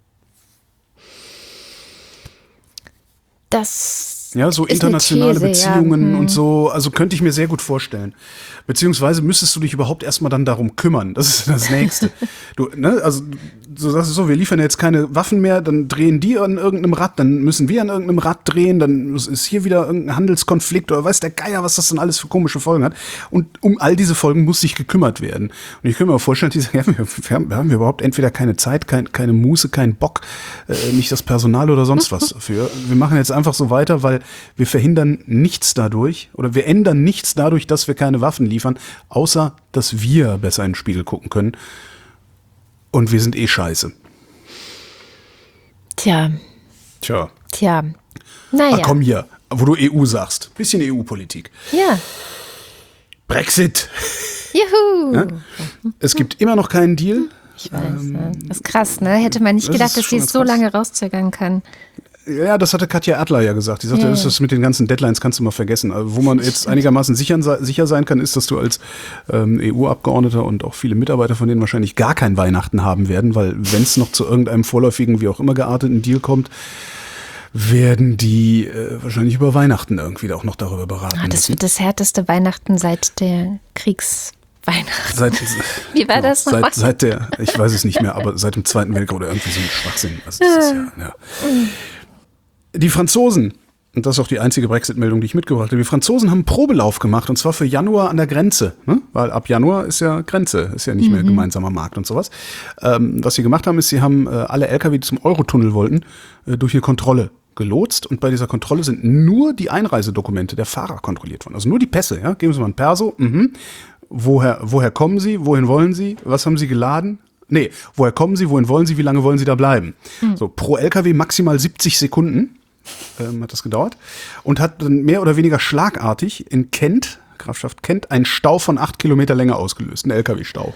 Das ja, so ist internationale eine These, Beziehungen ja. und so, also könnte ich mir sehr gut vorstellen. Beziehungsweise müsstest du dich überhaupt erstmal dann darum kümmern. Das ist das Nächste. Du, ne, also du sagst so, wir liefern jetzt keine Waffen mehr, dann drehen die an irgendeinem Rad, dann müssen wir an irgendeinem Rad drehen, dann ist hier wieder irgendein Handelskonflikt oder weiß der Geier, was das dann alles für komische Folgen hat. Und um all diese Folgen muss sich gekümmert werden. Und ich kann mir vorstellen, die sagen, ja, wir, wir, haben, wir haben überhaupt entweder keine Zeit, kein, keine Muße, keinen Bock, äh, nicht das Personal oder sonst was dafür. Wir machen jetzt einfach so weiter, weil wir verhindern nichts dadurch oder wir ändern nichts dadurch, dass wir keine Waffen liefern, außer dass wir besser in den Spiegel gucken können. Und wir sind eh scheiße. Tja. Tja. Tja. Naja. Ach komm hier, wo du E U sagst. Bisschen E U-Politik. Ja. Brexit. Juhu. Ja? Es gibt immer noch keinen Deal. Ich weiß, ähm, das ist krass, ne? Hätte man nicht das gedacht, dass sie es so lange rauszögern kann. Ja, das hatte Katja Erdler ja gesagt. Die sagte, ja, ja. Das ist mit den ganzen Deadlines kannst du mal vergessen. Also, wo man jetzt einigermaßen sicher, sicher sein kann, ist, dass du als ähm, E U-Abgeordneter und auch viele Mitarbeiter von denen wahrscheinlich gar kein Weihnachten haben werden, weil wenn es noch zu irgendeinem vorläufigen, wie auch immer gearteten Deal kommt, werden die äh, wahrscheinlich über Weihnachten irgendwie auch noch darüber beraten. Ah, das müssen. wird das härteste Weihnachten seit der Kriegsweihnachten. Seit, Wie war genau, das nochmal? Seit, seit der, ich weiß es nicht mehr, aber seit dem Zweiten Weltkrieg oder irgendwie so ein Schwachsinn. Also das ist ja, ja. Die Franzosen, und das ist auch die einzige Brexit-Meldung, die ich mitgebracht habe, die Franzosen haben einen Probelauf gemacht, und zwar für Januar an der Grenze, ne? Weil ab Januar ist ja Grenze, ist ja nicht mhm. mehr gemeinsamer Markt und sowas. Ähm, was sie gemacht haben, ist, sie haben äh, alle L K W, die zum Eurotunnel wollten, äh, durch eine Kontrolle gelotst, und bei dieser Kontrolle sind nur die Einreisedokumente der Fahrer kontrolliert worden, also nur die Pässe, ja? Geben Sie mal ein Perso, mhm. woher, woher kommen Sie, wohin wollen Sie, was haben Sie geladen? Nee, woher kommen Sie, wohin wollen Sie, wie lange wollen Sie da bleiben? Mhm. So, pro L K W maximal siebzig Sekunden. Ähm, hat das gedauert und hat dann mehr oder weniger schlagartig in Kent, Grafschaft Kent, einen Stau von acht Kilometer Länge ausgelöst, einen L K W-Stau.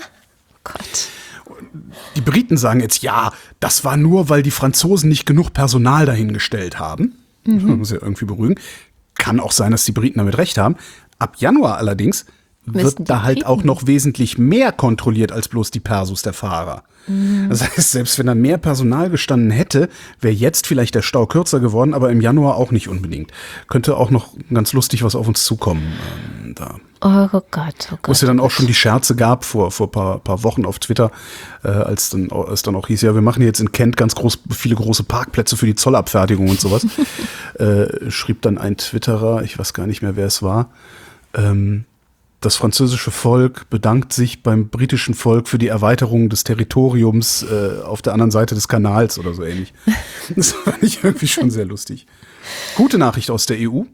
Gott. Die Briten sagen jetzt, ja, das war nur, weil die Franzosen nicht genug Personal dahingestellt haben. Mhm. Das muss ja irgendwie beruhigen. Kann auch sein, dass die Briten damit recht haben. Ab Januar allerdings wird da halt auch noch wesentlich mehr kontrolliert als bloß die Persos der Fahrer. Mhm. Das heißt, selbst wenn da mehr Personal gestanden hätte, wäre jetzt vielleicht der Stau kürzer geworden, aber im Januar auch nicht unbedingt. Könnte auch noch ganz lustig was auf uns zukommen. Ähm, da. Oh Gott, oh Gott. Wo es ja dann auch schon die Scherze gab vor vor paar, paar Wochen auf Twitter, äh, als dann es dann auch hieß, ja, wir machen jetzt in Kent ganz groß, viele große Parkplätze für die Zollabfertigung und sowas. äh, schrieb dann ein Twitterer, ich weiß gar nicht mehr, wer es war, ähm, das französische Volk bedankt sich beim britischen Volk für die Erweiterung des Territoriums äh, auf der anderen Seite des Kanals oder so ähnlich. Das fand ich irgendwie schon sehr lustig. Gute Nachricht aus der E U.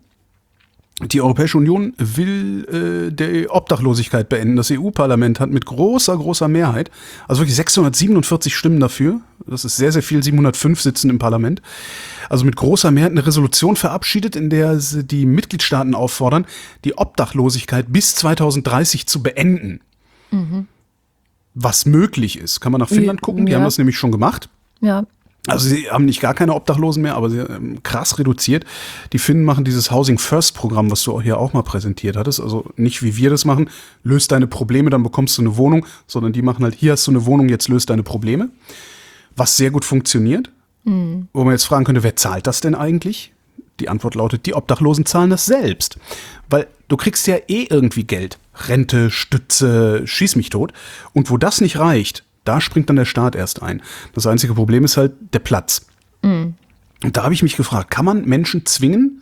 Die Europäische Union will äh, die Obdachlosigkeit beenden. Das E U-Parlament hat mit großer, großer Mehrheit, also wirklich sechshundertsiebenundvierzig Stimmen dafür, das ist sehr, sehr viel, siebenhundertfünf sitzen im Parlament, also mit großer Mehrheit eine Resolution verabschiedet, in der sie die Mitgliedstaaten auffordern, die Obdachlosigkeit bis zweitausenddreißig zu beenden. Mhm. Was möglich ist. Kann man nach Finnland gucken, die ja. haben das nämlich schon gemacht. Ja. Also sie haben nicht gar keine Obdachlosen mehr, aber sie haben krass reduziert. Die Finnen machen dieses Housing First Programm, was du hier auch mal präsentiert hattest. Also nicht wie wir das machen, löst deine Probleme, dann bekommst du eine Wohnung, sondern die machen halt, hier hast du eine Wohnung, jetzt löst deine Probleme. Was sehr gut funktioniert. Mhm. Wo man jetzt fragen könnte, wer zahlt das denn eigentlich? Die Antwort lautet, die Obdachlosen zahlen das selbst. Weil du kriegst ja eh irgendwie Geld. Rente, Stütze, schieß mich tot. Und wo das nicht reicht, da springt dann der Staat erst ein. Das einzige Problem ist halt der Platz. Mhm. Und da habe ich mich gefragt, kann man Menschen zwingen,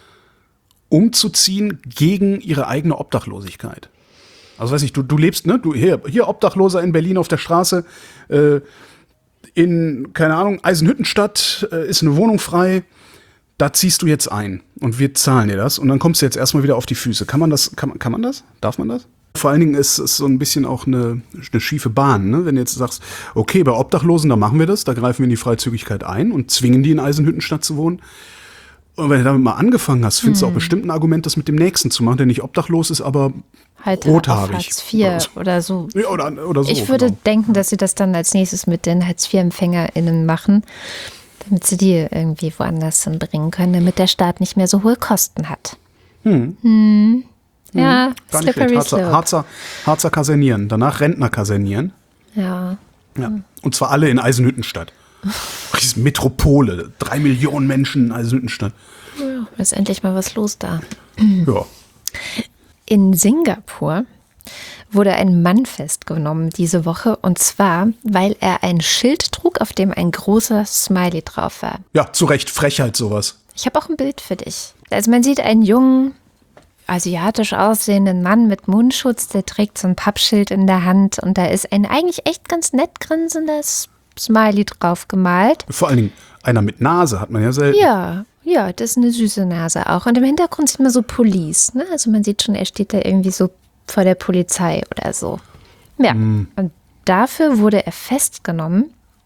umzuziehen gegen ihre eigene Obdachlosigkeit? Also weiß ich, du, du lebst, ne, du hier, hier Obdachloser in Berlin auf der Straße, äh, in, keine Ahnung, Eisenhüttenstadt äh, ist eine Wohnung frei, da ziehst du jetzt ein und wir zahlen dir das und dann kommst du jetzt erstmal wieder auf die Füße. Kann man das, kann, kann man das? Darf man das? Vor allen Dingen ist es so ein bisschen auch eine, eine schiefe Bahn, ne? Wenn du jetzt sagst, okay, bei Obdachlosen, da machen wir das, da greifen wir in die Freizügigkeit ein und zwingen die in Eisenhüttenstadt zu wohnen. Und wenn du damit mal angefangen hast, findest hm. du auch bestimmt ein Argument, das mit dem Nächsten zu machen, der nicht obdachlos ist, aber halt rothaarig. Hartz vier oder so. Ja, oder, oder so. Ich würde genau. denken, dass sie das dann als nächstes mit den Hartz vier EmpfängerInnen machen, damit sie die irgendwie woanders hinbringen können, damit der Staat nicht mehr so hohe Kosten hat. Hm. Hm. Ja, gar nicht schlecht. Harzer, Harzer, Harzer kasernieren, danach Rentner kasernieren. Ja. ja. Und zwar alle in Eisenhüttenstadt. Riesen Metropole, drei Millionen Menschen in Eisenhüttenstadt. Ja, ist endlich mal was los da. Ja. In Singapur wurde ein Mann festgenommen diese Woche, und zwar, weil er ein Schild trug, auf dem ein großer Smiley drauf war. Ja, zu Recht, Frechheit sowas. Ich habe auch ein Bild für dich. Also man sieht einen jungen, asiatisch aussehenden Mann mit Mundschutz, der trägt so ein Pappschild in der Hand und da ist ein eigentlich echt ganz nett grinsendes Smiley drauf gemalt. Vor allen Dingen einer mit Nase hat man ja selten. Ja, ja, das ist eine süße Nase auch. Und im Hintergrund sieht man so Police, ne? Also man sieht schon, er steht da irgendwie so vor der Polizei oder so. Ja, mm. und dafür wurde er festgenommen.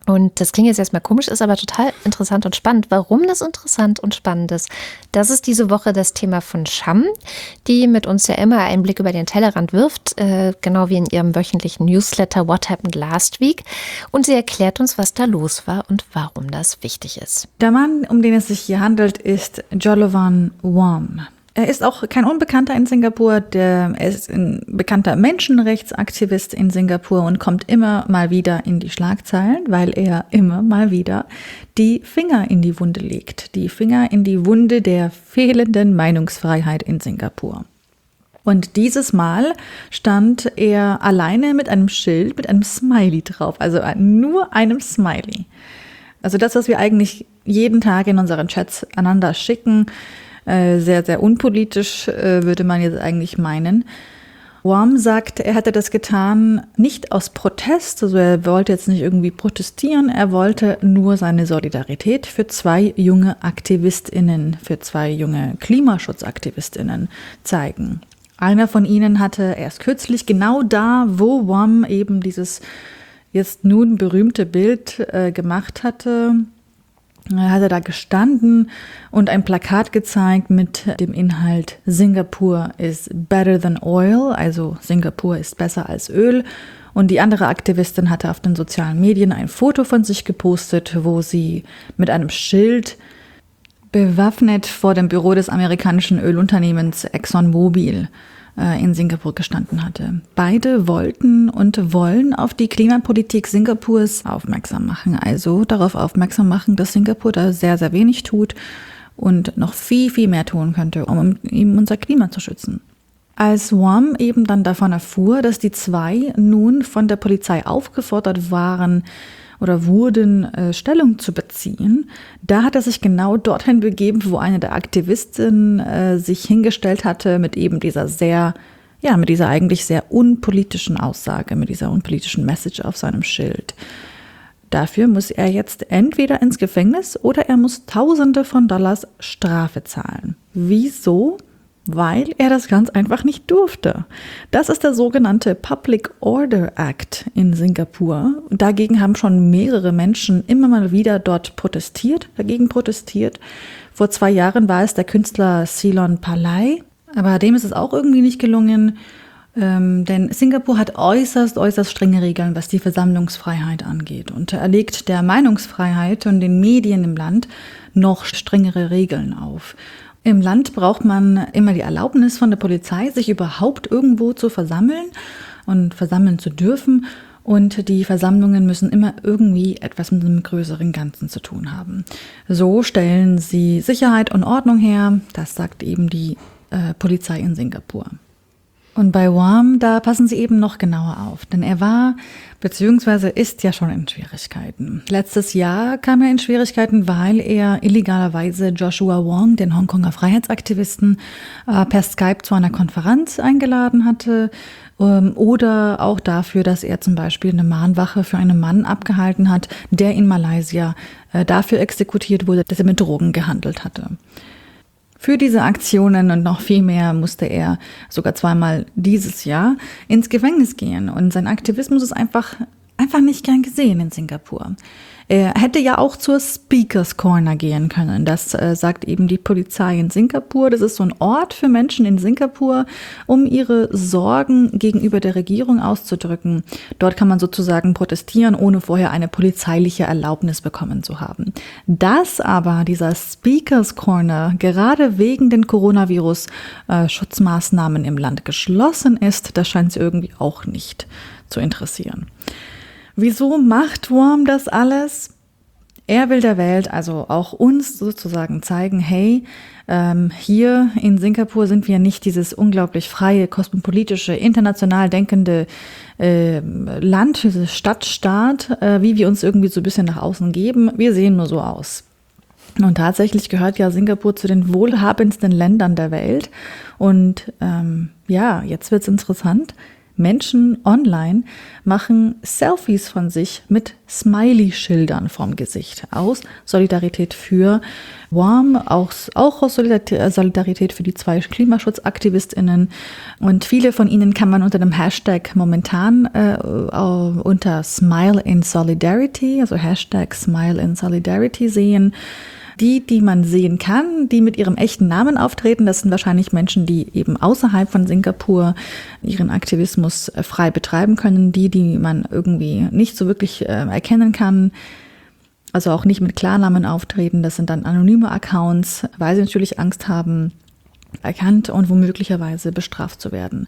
Und das klingt jetzt erstmal komisch, ist aber total interessant und spannend. Warum das interessant und spannend ist, das ist diese Woche das Thema von Sham, die mit uns ja immer einen Blick über den Tellerrand wirft, äh, genau wie in ihrem wöchentlichen Newsletter What Happened Last Week. Und sie erklärt uns, was da los war und warum das wichtig ist. Der Mann, um den es sich hier handelt, ist Jolovan Wham. Er ist auch kein Unbekannter in Singapur, der, er ist ein bekannter Menschenrechtsaktivist in Singapur und kommt immer mal wieder in die Schlagzeilen, weil er immer mal wieder die Finger in die Wunde legt. Die Finger in die Wunde der fehlenden Meinungsfreiheit in Singapur. Und dieses Mal stand er alleine mit einem Schild, mit einem Smiley drauf, also nur einem Smiley. Also das, was wir eigentlich jeden Tag in unseren Chats einander schicken, sehr, sehr unpolitisch, würde man jetzt eigentlich meinen. Wham sagt, er hätte das getan nicht aus Protest, also er wollte jetzt nicht irgendwie protestieren, er wollte nur seine Solidarität für zwei junge AktivistInnen, für zwei junge KlimaschutzaktivistInnen zeigen. Einer von ihnen hatte erst kürzlich genau da, wo Wham eben dieses jetzt nun berühmte Bild äh, gemacht hatte, hat er da gestanden und ein Plakat gezeigt mit dem Inhalt Singapur is better than oil, also Singapur ist besser als Öl. Und die andere Aktivistin hatte auf den sozialen Medien ein Foto von sich gepostet, wo sie mit einem Schild bewaffnet vor dem Büro des amerikanischen Ölunternehmens ExxonMobil in Singapur gestanden hatte. Beide wollten und wollen auf die Klimapolitik Singapurs aufmerksam machen, also darauf aufmerksam machen, dass Singapur da sehr, sehr wenig tut und noch viel, viel mehr tun könnte, um eben unser Klima zu schützen. Als Wham eben dann davon erfuhr, dass die zwei nun von der Polizei aufgefordert waren oder wurden, äh, Stellung zu beziehen, da hat er sich genau dorthin begeben, wo eine der Aktivistinnen äh, sich hingestellt hatte mit eben dieser sehr, ja, mit dieser eigentlich sehr unpolitischen Aussage, mit dieser unpolitischen Message auf seinem Schild. Dafür muss er jetzt entweder ins Gefängnis oder er muss Tausende von Dollars Strafe zahlen. Wieso? Weil er das ganz einfach nicht durfte. Das ist der sogenannte Public Order Act in Singapur. Dagegen haben schon mehrere Menschen immer mal wieder dort protestiert, dagegen protestiert. Vor zwei Jahren war es der Künstler Silon Palai, aber dem ist es auch irgendwie nicht gelungen, ähm, denn Singapur hat äußerst, äußerst strenge Regeln, was die Versammlungsfreiheit angeht. Und er legt der Meinungsfreiheit und den Medien im Land noch strengere Regeln auf. Im Land braucht man immer die Erlaubnis von der Polizei, sich überhaupt irgendwo zu versammeln und versammeln zu dürfen. Und die Versammlungen müssen immer irgendwie etwas mit einem größeren Ganzen zu tun haben. So stellen sie Sicherheit und Ordnung her. Das sagt eben die äh, Polizei in Singapur. Und bei Wham, da passen sie eben noch genauer auf, denn er war bzw. ist ja schon in Schwierigkeiten. Letztes Jahr kam er in Schwierigkeiten, weil er illegalerweise Joshua Wong, den Hongkonger Freiheitsaktivisten, äh, per Skype zu einer Konferenz eingeladen hatte ähm, oder auch dafür, dass er zum Beispiel eine Mahnwache für einen Mann abgehalten hat, der in Malaysia äh, dafür exekutiert wurde, dass er mit Drogen gehandelt hatte. Für diese Aktionen und noch viel mehr musste er sogar zweimal dieses Jahr ins Gefängnis gehen. Und sein Aktivismus ist einfach, einfach nicht gern gesehen in Singapur. Er hätte ja auch zur Speakers Corner gehen können. Das äh, sagt eben die Polizei in Singapur. Das ist so ein Ort für Menschen in Singapur, um ihre Sorgen gegenüber der Regierung auszudrücken. Dort kann man sozusagen protestieren, ohne vorher eine polizeiliche Erlaubnis bekommen zu haben. Dass aber dieser Speakers Corner gerade wegen den Coronavirus-Schutzmaßnahmen im Land geschlossen ist, das scheint sie irgendwie auch nicht zu interessieren. Wieso macht Wham das alles? Er will der Welt, also auch uns sozusagen zeigen, hey, ähm, hier in Singapur sind wir nicht dieses unglaublich freie, kosmopolitische, international denkende äh, Land, dieses Stadtstaat, äh, wie wir uns irgendwie so ein bisschen nach außen geben. Wir sehen nur so aus. Und tatsächlich gehört ja Singapur zu den wohlhabendsten Ländern der Welt. Und ähm, ja, jetzt wird's interessant. Menschen online machen Selfies von sich mit Smiley-Schildern vorm Gesicht aus Solidarität für W A R M, auch, auch aus Solidarität für die zwei KlimaschutzaktivistInnen. Und viele von ihnen kann man unter dem Hashtag momentan äh, unter Smile in Solidarity, also Hashtag Smile in Solidarity sehen. Die, die man sehen kann, die mit ihrem echten Namen auftreten, das sind wahrscheinlich Menschen, die eben außerhalb von Singapur ihren Aktivismus äh, frei betreiben können. Die, die man irgendwie nicht so wirklich äh, erkennen kann, also auch nicht mit Klarnamen auftreten, das sind dann anonyme Accounts, weil sie natürlich Angst haben, erkannt und womöglicherweise bestraft zu werden.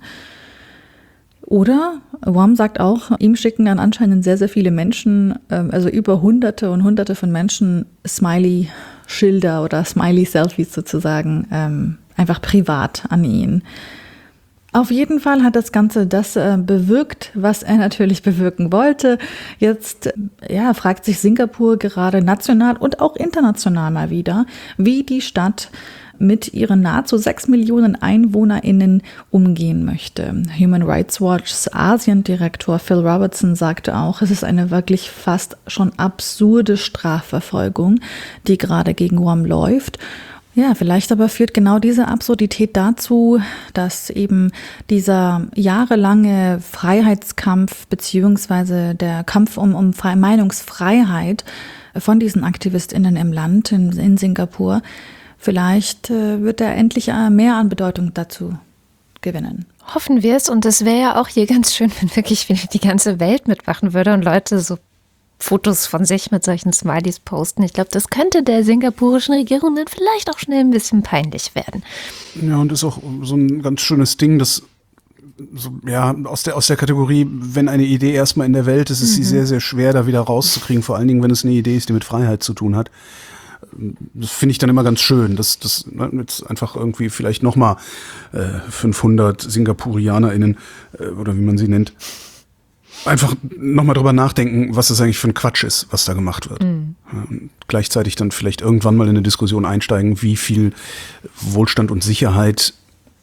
Oder W A R M sagt auch, ihm schicken dann anscheinend sehr, sehr viele Menschen, also über Hunderte und Hunderte von Menschen Smiley-Schilder oder Smiley-Selfies sozusagen, ähm, einfach privat an ihn. Auf jeden Fall hat das Ganze das äh, bewirkt, was er natürlich bewirken wollte. Jetzt ja, fragt sich Singapur gerade national und auch international mal wieder, wie die Stadt mit ihren nahezu sechs Millionen EinwohnerInnen umgehen möchte. Human Rights Watch's Asiendirektor Phil Robertson sagte auch, es ist eine wirklich fast schon absurde Strafverfolgung, die gerade gegen W A R M läuft. Ja, vielleicht aber führt genau diese Absurdität dazu, dass eben dieser jahrelange Freiheitskampf beziehungsweise der Kampf um, um Meinungsfreiheit von diesen AktivistInnen im Land, in, in Singapur, vielleicht äh, wird er endlich äh, mehr an Bedeutung dazu gewinnen. Hoffen wir es. Und es wäre ja auch hier ganz schön, wenn wirklich die ganze Welt mitmachen würde und Leute so Fotos von sich mit solchen Smileys posten. Ich glaube, das könnte der singapurischen Regierung dann vielleicht auch schnell ein bisschen peinlich werden. Ja, und ist auch so ein ganz schönes Ding, das so, ja, aus der, aus der Kategorie, wenn eine Idee erstmal in der Welt ist, ist mhm. sie sehr, sehr schwer, da wieder rauszukriegen. Vor allen Dingen, wenn es eine Idee ist, die mit Freiheit zu tun hat. Das finde ich dann immer ganz schön, dass das jetzt einfach irgendwie vielleicht nochmal äh, fünfhundert SingapurianerInnen äh, oder wie man sie nennt, einfach nochmal drüber nachdenken, was das eigentlich für ein Quatsch ist, was da gemacht wird. Mhm. Und gleichzeitig dann vielleicht irgendwann mal in eine Diskussion einsteigen, wie viel Wohlstand und Sicherheit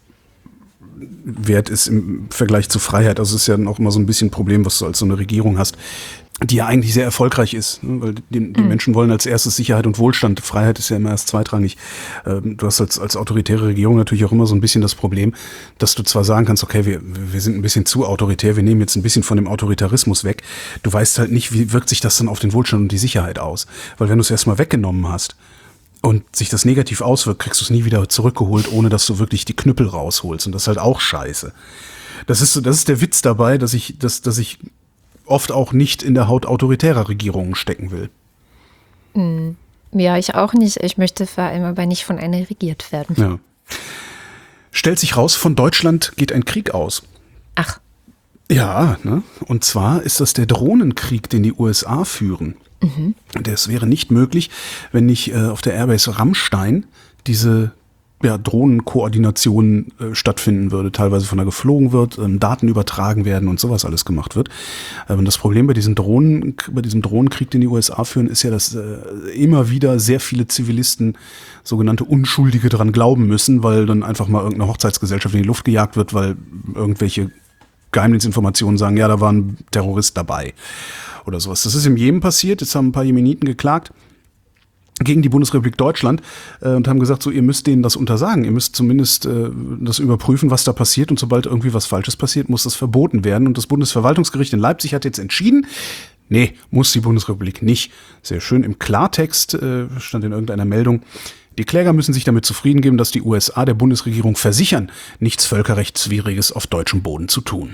wert ist im Vergleich zu Freiheit. Also es ist ja dann auch immer so ein bisschen ein Problem, was du als so eine Regierung hast, die ja eigentlich sehr erfolgreich ist, ne? Weil die, die mhm. Menschen wollen als erstes Sicherheit und Wohlstand. Freiheit ist ja immer erst zweitrangig. Ähm, du hast als, als autoritäre Regierung natürlich auch immer so ein bisschen das Problem, dass du zwar sagen kannst, okay, wir, wir sind ein bisschen zu autoritär, wir nehmen jetzt ein bisschen von dem Autoritarismus weg. Du weißt halt nicht, wie wirkt sich das dann auf den Wohlstand und die Sicherheit aus. Weil wenn du es erstmal weggenommen hast und sich das negativ auswirkt, kriegst du es nie wieder zurückgeholt, ohne dass du wirklich die Knüppel rausholst. Und das ist halt auch scheiße. Das ist so, das ist der Witz dabei, dass ich, dass, dass ich oft auch nicht in der Haut autoritärer Regierungen stecken will. Mm, ja, ich auch nicht. Ich möchte vor allem aber nicht von einer regiert werden. Ja. Stellt sich raus, von Deutschland geht ein Krieg aus. Ach. Ja, ne? Und zwar ist das der Drohnenkrieg, den die U S A führen. Mhm. Das wäre nicht möglich, wenn nicht äh, auf der Airbase Rammstein diese ja, Drohnenkoordination äh, stattfinden würde, teilweise von da geflogen wird, ähm, Daten übertragen werden und sowas alles gemacht wird. Ähm, das Problem bei diesen Drohnen, bei diesem Drohnenkrieg, den die U S A führen, ist ja, dass äh, immer wieder sehr viele Zivilisten, sogenannte Unschuldige, dran glauben müssen, weil dann einfach mal irgendeine Hochzeitsgesellschaft in die Luft gejagt wird, weil irgendwelche Geheimdienstinformationen sagen, ja, da war ein Terrorist dabei oder sowas. Das ist im Jemen passiert, jetzt haben ein paar Jemeniten geklagt gegen die Bundesrepublik Deutschland äh, und haben gesagt, so, ihr müsst denen das untersagen, ihr müsst zumindest äh, das überprüfen, was da passiert, und sobald irgendwie was Falsches passiert, muss das verboten werden. Und das Bundesverwaltungsgericht in Leipzig hat jetzt entschieden, nee, muss die Bundesrepublik nicht. Sehr schön im Klartext, äh, stand in irgendeiner Meldung, die Kläger müssen sich damit zufrieden geben, dass die U S A der Bundesregierung versichern, nichts Völkerrechtswidriges auf deutschem Boden zu tun.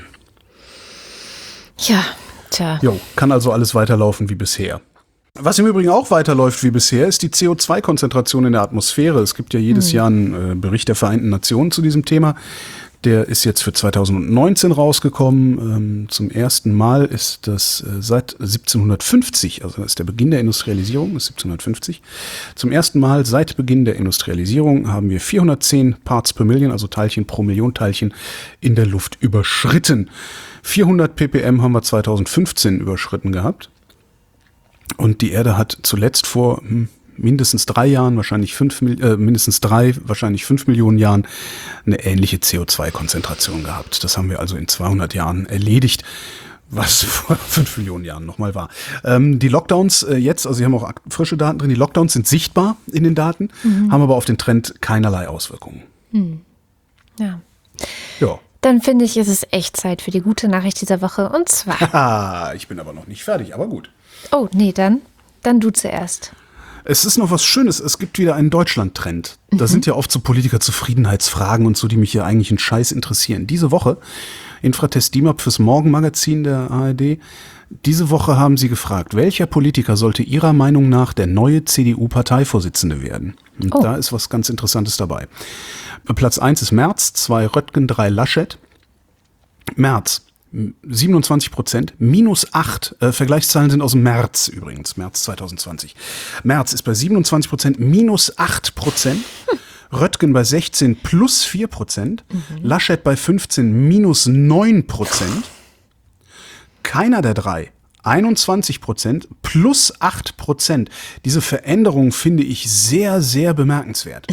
Ja, tja. Jo, kann also alles weiterlaufen wie bisher. Was im Übrigen auch weiterläuft wie bisher, ist die C O zwei Konzentration in der Atmosphäre. Es gibt ja jedes hm. Jahr einen äh, Bericht der Vereinten Nationen zu diesem Thema. Der ist jetzt für zweitausendneunzehn rausgekommen. Ähm, zum ersten Mal ist das äh, seit siebzehnhundertfünfzig, also das ist der Beginn der Industrialisierung, ist siebzehnhundertfünfzig. Zum ersten Mal seit Beginn der Industrialisierung haben wir vierhundertzehn Parts per Million, also Teilchen pro Million Teilchen, in der Luft überschritten. vierhundert ppm haben wir zweitausendfünfzehn überschritten gehabt. Und die Erde hat zuletzt vor hm, mindestens drei Jahren, wahrscheinlich fünf, äh, mindestens drei, wahrscheinlich fünf Millionen Jahren eine ähnliche C O zwei Konzentration gehabt. Das haben wir also in zweihundert Jahren erledigt, was vor fünf Millionen Jahren nochmal war. Ähm, die Lockdowns äh, jetzt, also Sie haben auch frische Daten drin, die Lockdowns sind sichtbar in den Daten, mhm. haben aber auf den Trend keinerlei Auswirkungen. Mhm. Ja. Ja. Dann finde ich, ist es echt Zeit für die gute Nachricht dieser Woche. Und zwar. Haha, ich bin aber noch nicht fertig, aber gut. Oh, nee, dann, dann du zuerst. Es ist noch was Schönes. Es gibt wieder einen Deutschland-Trend. Mhm. Da sind ja oft so Politiker-Zufriedenheitsfragen und so, die mich hier eigentlich einen Scheiß interessieren. Diese Woche, Infratest D I M A P fürs Morgenmagazin der A R D, diese Woche haben sie gefragt, welcher Politiker sollte ihrer Meinung nach der neue C D U-Parteivorsitzende werden? Und oh. da ist was ganz Interessantes dabei. Platz eins ist Merz, zwei Röttgen, drei Laschet. Merz, siebenundzwanzig Prozent, minus acht. Äh, Vergleichszahlen sind aus dem März übrigens, März zwanzig zwanzig. Merz ist bei siebenundzwanzig Prozent, minus acht Prozent. Hm. Röttgen bei sechzehn, plus vier Prozent. Mhm. Laschet bei fünfzehn, minus neun Prozent. Keiner der drei, einundzwanzig Prozent, plus acht Prozent. Diese Veränderung finde ich sehr, sehr bemerkenswert.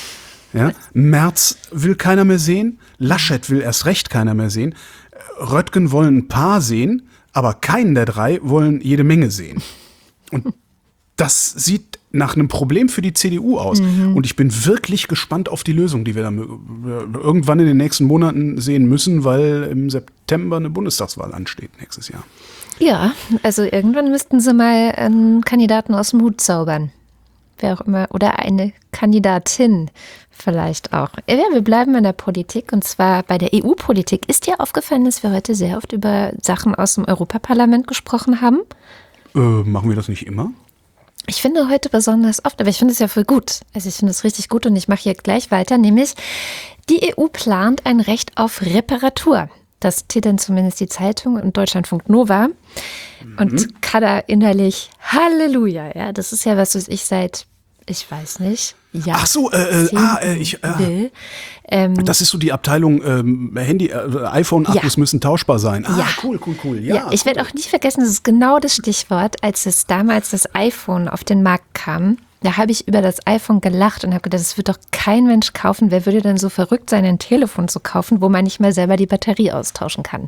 Ja? Merz will keiner mehr sehen, Laschet will erst recht keiner mehr sehen. Röttgen wollen ein paar sehen, aber keinen der drei wollen jede Menge sehen. Und das sieht nach einem Problem für die C D U aus. Mhm. Und ich bin wirklich gespannt auf die Lösung, die wir dann irgendwann in den nächsten Monaten sehen müssen, weil im September eine Bundestagswahl ansteht nächstes Jahr. Ja, also irgendwann müssten sie mal einen Kandidaten aus dem Hut zaubern. Wer auch immer. Oder eine Kandidatin vielleicht auch. Ja, wir bleiben in der Politik und zwar bei der E U-Politik. Ist dir aufgefallen, dass wir heute sehr oft über Sachen aus dem Europaparlament gesprochen haben? Äh, machen wir das nicht immer? Ich finde heute besonders oft, aber ich finde es ja voll gut. Also ich finde es richtig gut und ich mache hier gleich weiter, nämlich die E U plant ein Recht auf Reparatur. Das titeln zumindest die Zeitung und Deutschlandfunk Nova. Mhm. Und Kada innerlich Halleluja. Ja, das ist ja was, was ich seit, ich weiß nicht, ja. Ach so, äh, äh, ah, äh, ich, äh, will. Ähm, das ist so die Abteilung ähm, Handy, äh, iPhone-Akkus ja. müssen tauschbar sein. Ah, ja. cool, cool, cool. Ja, ja ich werde auch nie vergessen, das ist genau das Stichwort, als es damals das iPhone auf den Markt kam. Da habe ich über das iPhone gelacht und habe gedacht, das wird doch kein Mensch kaufen. Wer würde denn so verrückt sein, ein Telefon zu kaufen, wo man nicht mehr selber die Batterie austauschen kann?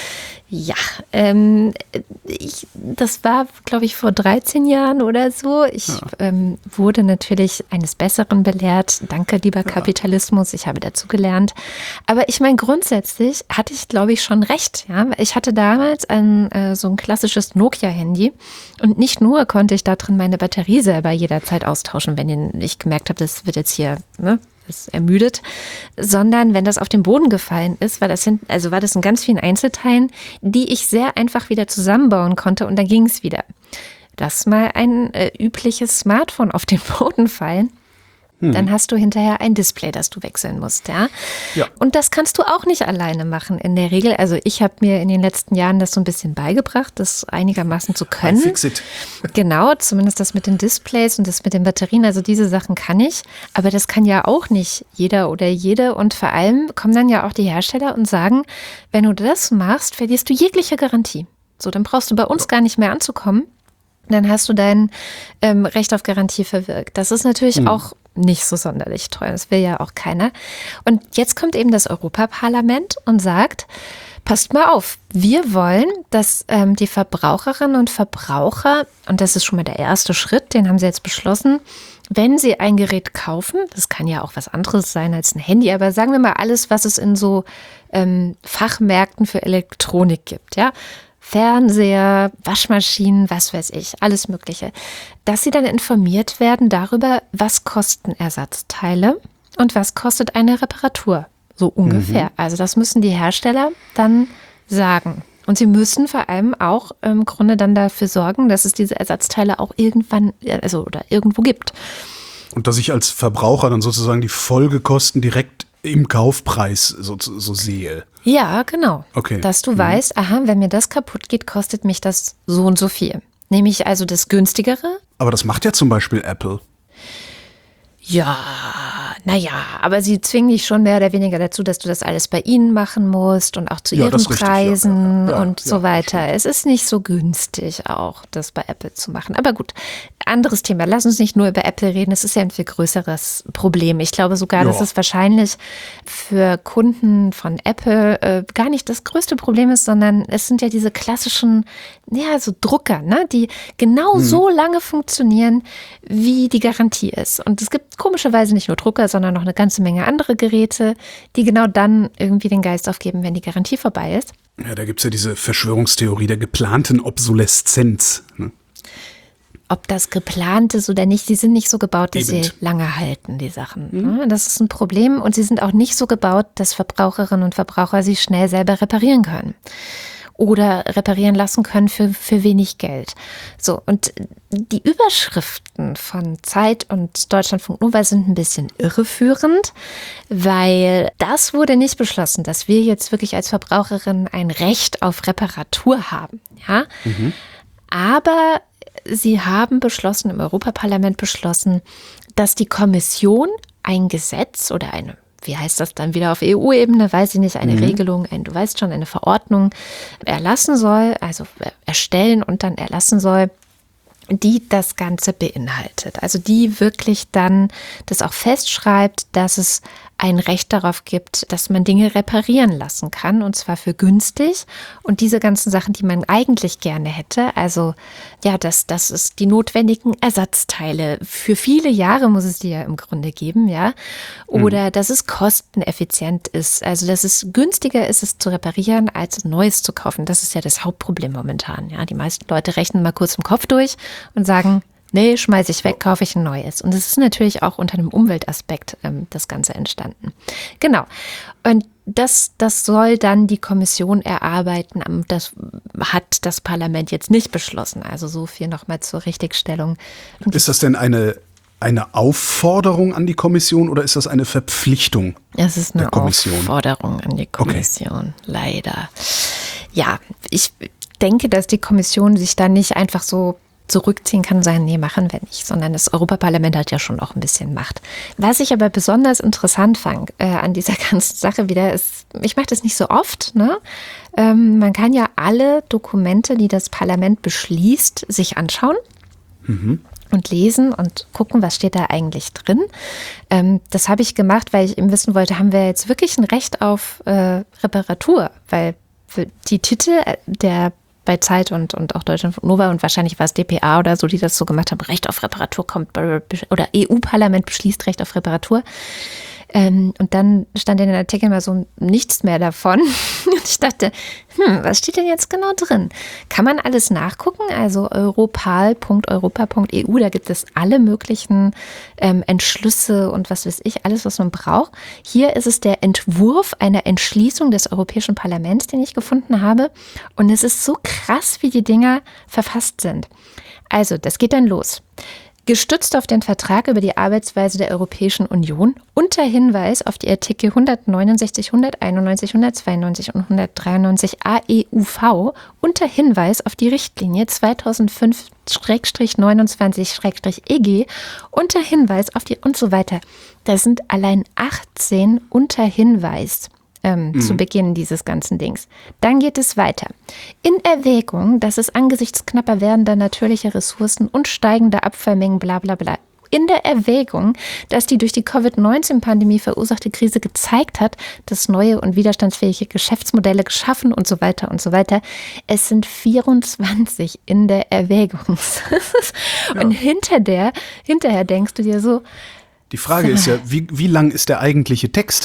Ja, ähm, ich, das war, glaube ich, vor dreizehn Jahren oder so. Ich ja. ähm, wurde natürlich eines Besseren belehrt. Danke, lieber ja. Kapitalismus, ich habe dazu gelernt. Aber ich meine, grundsätzlich hatte ich, glaube ich, schon recht. Ja? Ich hatte damals ein äh, so ein klassisches Nokia-Handy und nicht nur konnte ich da drin meine Batterie selber jederzeit austauschen, wenn ich gemerkt habe, das wird jetzt hier, ne, ist ermüdet, sondern wenn das auf den Boden gefallen ist, war das, also war das in ganz vielen Einzelteilen, die ich sehr einfach wieder zusammenbauen konnte und dann ging es wieder. Lass mal ein äh, übliches Smartphone auf den Boden fallen, hm. dann hast du hinterher ein Display, das du wechseln musst. Ja? Ja. Und das kannst du auch nicht alleine machen in der Regel. Also ich habe mir in den letzten Jahren das so ein bisschen beigebracht, das einigermaßen zu können. Fix it. Genau, zumindest das mit den Displays und das mit den Batterien. Also diese Sachen kann ich, aber das kann ja auch nicht jeder oder jede. Und vor allem kommen dann ja auch die Hersteller und sagen, wenn du das machst, verlierst du jegliche Garantie. So, dann brauchst du bei uns gar nicht mehr anzukommen. Dann hast du dein ähm, Recht auf Garantie verwirkt. Das ist natürlich mhm. auch nicht so sonderlich teuer. Das will ja auch keiner. Und jetzt kommt eben das Europaparlament und sagt, passt mal auf, wir wollen, dass ähm, die Verbraucherinnen und Verbraucher, und das ist schon mal der erste Schritt, den haben sie jetzt beschlossen, wenn sie ein Gerät kaufen, das kann ja auch was anderes sein als ein Handy, aber sagen wir mal alles, was es in so ähm, Fachmärkten für Elektronik gibt, ja, Fernseher, Waschmaschinen, was weiß ich, alles Mögliche, dass sie dann informiert werden darüber, was kosten Ersatzteile und was kostet eine Reparatur, so ungefähr. Mhm. Also das müssen die Hersteller dann sagen. Und sie müssen vor allem auch im Grunde dann dafür sorgen, dass es diese Ersatzteile auch irgendwann, also oder irgendwo gibt. Und dass ich als Verbraucher dann sozusagen die Folgekosten direkt im Kaufpreis so, so sehe. Ja, genau. Okay. Dass du mhm. weißt, aha, wenn mir das kaputt geht, kostet mich das so und so viel. Nehme ich also das günstigere? Aber das macht ja zum Beispiel Apple. Ja, naja, aber sie zwingen dich schon mehr oder weniger dazu, dass du das alles bei ihnen machen musst und auch zu Ja, ihren das ist richtig, Preisen ja, ja, ja. und Ja, so ja, weiter. Es ist nicht so günstig auch, das bei Apple zu machen. Aber gut, anderes Thema. Lass uns nicht nur über Apple reden. Es ist ja ein viel größeres Problem. Ich glaube sogar, Ja. dass es wahrscheinlich für Kunden von Apple äh, gar nicht das größte Problem ist, sondern es sind ja diese klassischen, ja, so Drucker, ne, die genau Mhm. so lange funktionieren, wie die Garantie ist. Und es gibt komischerweise nicht nur Drucker, sondern noch eine ganze Menge andere Geräte, die genau dann irgendwie den Geist aufgeben, wenn die Garantie vorbei ist. Ja, da gibt's ja diese Verschwörungstheorie der geplanten Obsoleszenz. Ne? Ob das geplant ist oder nicht, sie sind nicht so gebaut, dass Eben. sie lange halten, die Sachen. Mhm. Das ist ein Problem und sie sind auch nicht so gebaut, dass Verbraucherinnen und Verbraucher sie schnell selber reparieren können. Oder reparieren lassen können für, für wenig Geld. So, und die Überschriften von Zeit und Deutschlandfunk Nova sind ein bisschen irreführend, weil das wurde nicht beschlossen, dass wir jetzt wirklich als Verbraucherin ein Recht auf Reparatur haben. Ja? Mhm. Aber sie haben beschlossen, im Europaparlament beschlossen, dass die Kommission ein Gesetz oder eine, wie heißt das dann wieder auf E U-Ebene, weiß ich nicht, eine mhm. Regelung, ein, du weißt schon, eine Verordnung erlassen soll, also erstellen und dann erlassen soll, die das Ganze beinhaltet. Also die wirklich dann das auch festschreibt, dass es ein Recht darauf gibt, dass man Dinge reparieren lassen kann und zwar für günstig. Und diese ganzen Sachen, die man eigentlich gerne hätte, also ja, das, das ist die notwendigen Ersatzteile. Für viele Jahre muss es die ja im Grunde geben, ja. Oder mhm. dass es kosteneffizient ist, also dass es günstiger ist, es zu reparieren, als Neues zu kaufen. Das ist ja das Hauptproblem momentan, ja. Die meisten Leute rechnen mal kurz im Kopf durch und sagen, nee, schmeiße ich weg, kaufe ich ein neues. Und es ist natürlich auch unter einem Umweltaspekt ähm, das Ganze entstanden. Genau. Und das, das soll dann die Kommission erarbeiten. Das hat das Parlament jetzt nicht beschlossen. Also so viel nochmal zur Richtigstellung. Und ist das denn eine, eine Aufforderung an die Kommission oder ist das eine Verpflichtung Es ist eine der Kommission? Aufforderung an die Kommission, okay. Leider. Ja, ich denke, dass die Kommission sich da nicht einfach so zurückziehen kann und sagen, nee, machen wir nicht, sondern das Europaparlament hat ja schon auch ein bisschen Macht. Was ich aber besonders interessant fand äh, an dieser ganzen Sache wieder ist, ich mache das nicht so oft, ne? Ähm, man kann ja alle Dokumente, die das Parlament beschließt, sich anschauen. Mhm. Und lesen und gucken, was steht da eigentlich drin. Ähm, das habe ich gemacht, weil ich eben wissen wollte, haben wir jetzt wirklich ein Recht auf äh, Reparatur? Weil für die Titel der bei Zeit und, und auch Deutschlandfunk Nova und wahrscheinlich war es D P A oder so, die das so gemacht haben, Recht auf Reparatur kommt, oder E U-Parlament beschließt Recht auf Reparatur. Ähm, und dann stand in den Artikeln mal so nichts mehr davon. Und ich dachte, hm, was steht denn jetzt genau drin? Kann man alles nachgucken? Also europal punkt europa punkt e u, da gibt es alle möglichen ähm, Entschlüsse und was weiß ich, alles, was man braucht. Hier ist es der Entwurf einer Entschließung des Europäischen Parlaments, den ich gefunden habe. Und es ist so krass, wie die Dinger verfasst sind. Also, das geht dann los. Gestützt auf den Vertrag über die Arbeitsweise der Europäischen Union unter Hinweis auf die Artikel hundertneunundsechzig, hunderteinundneunzig, hundertzweiundneunzig und hundertdreiundneunzig A E U V unter Hinweis auf die Richtlinie zweitausendfünf neunundzwanzig E G unter Hinweis auf die und so weiter. Das sind allein achtzehn unter Hinweis. Ähm, mhm. zu Beginn dieses ganzen Dings. Dann geht es weiter. In Erwägung, dass es angesichts knapper werdender natürlicher Ressourcen und steigender Abfallmengen bla bla bla, in der Erwägung, dass die durch die Covid neunzehn Pandemie verursachte Krise gezeigt hat, dass neue und widerstandsfähige Geschäftsmodelle geschaffen und so weiter und so weiter. Es sind vierundzwanzig in der Erwägung. Und ja. hinter der, hinterher denkst du dir so, die Frage ist ja, wie, wie lang ist der eigentliche Text?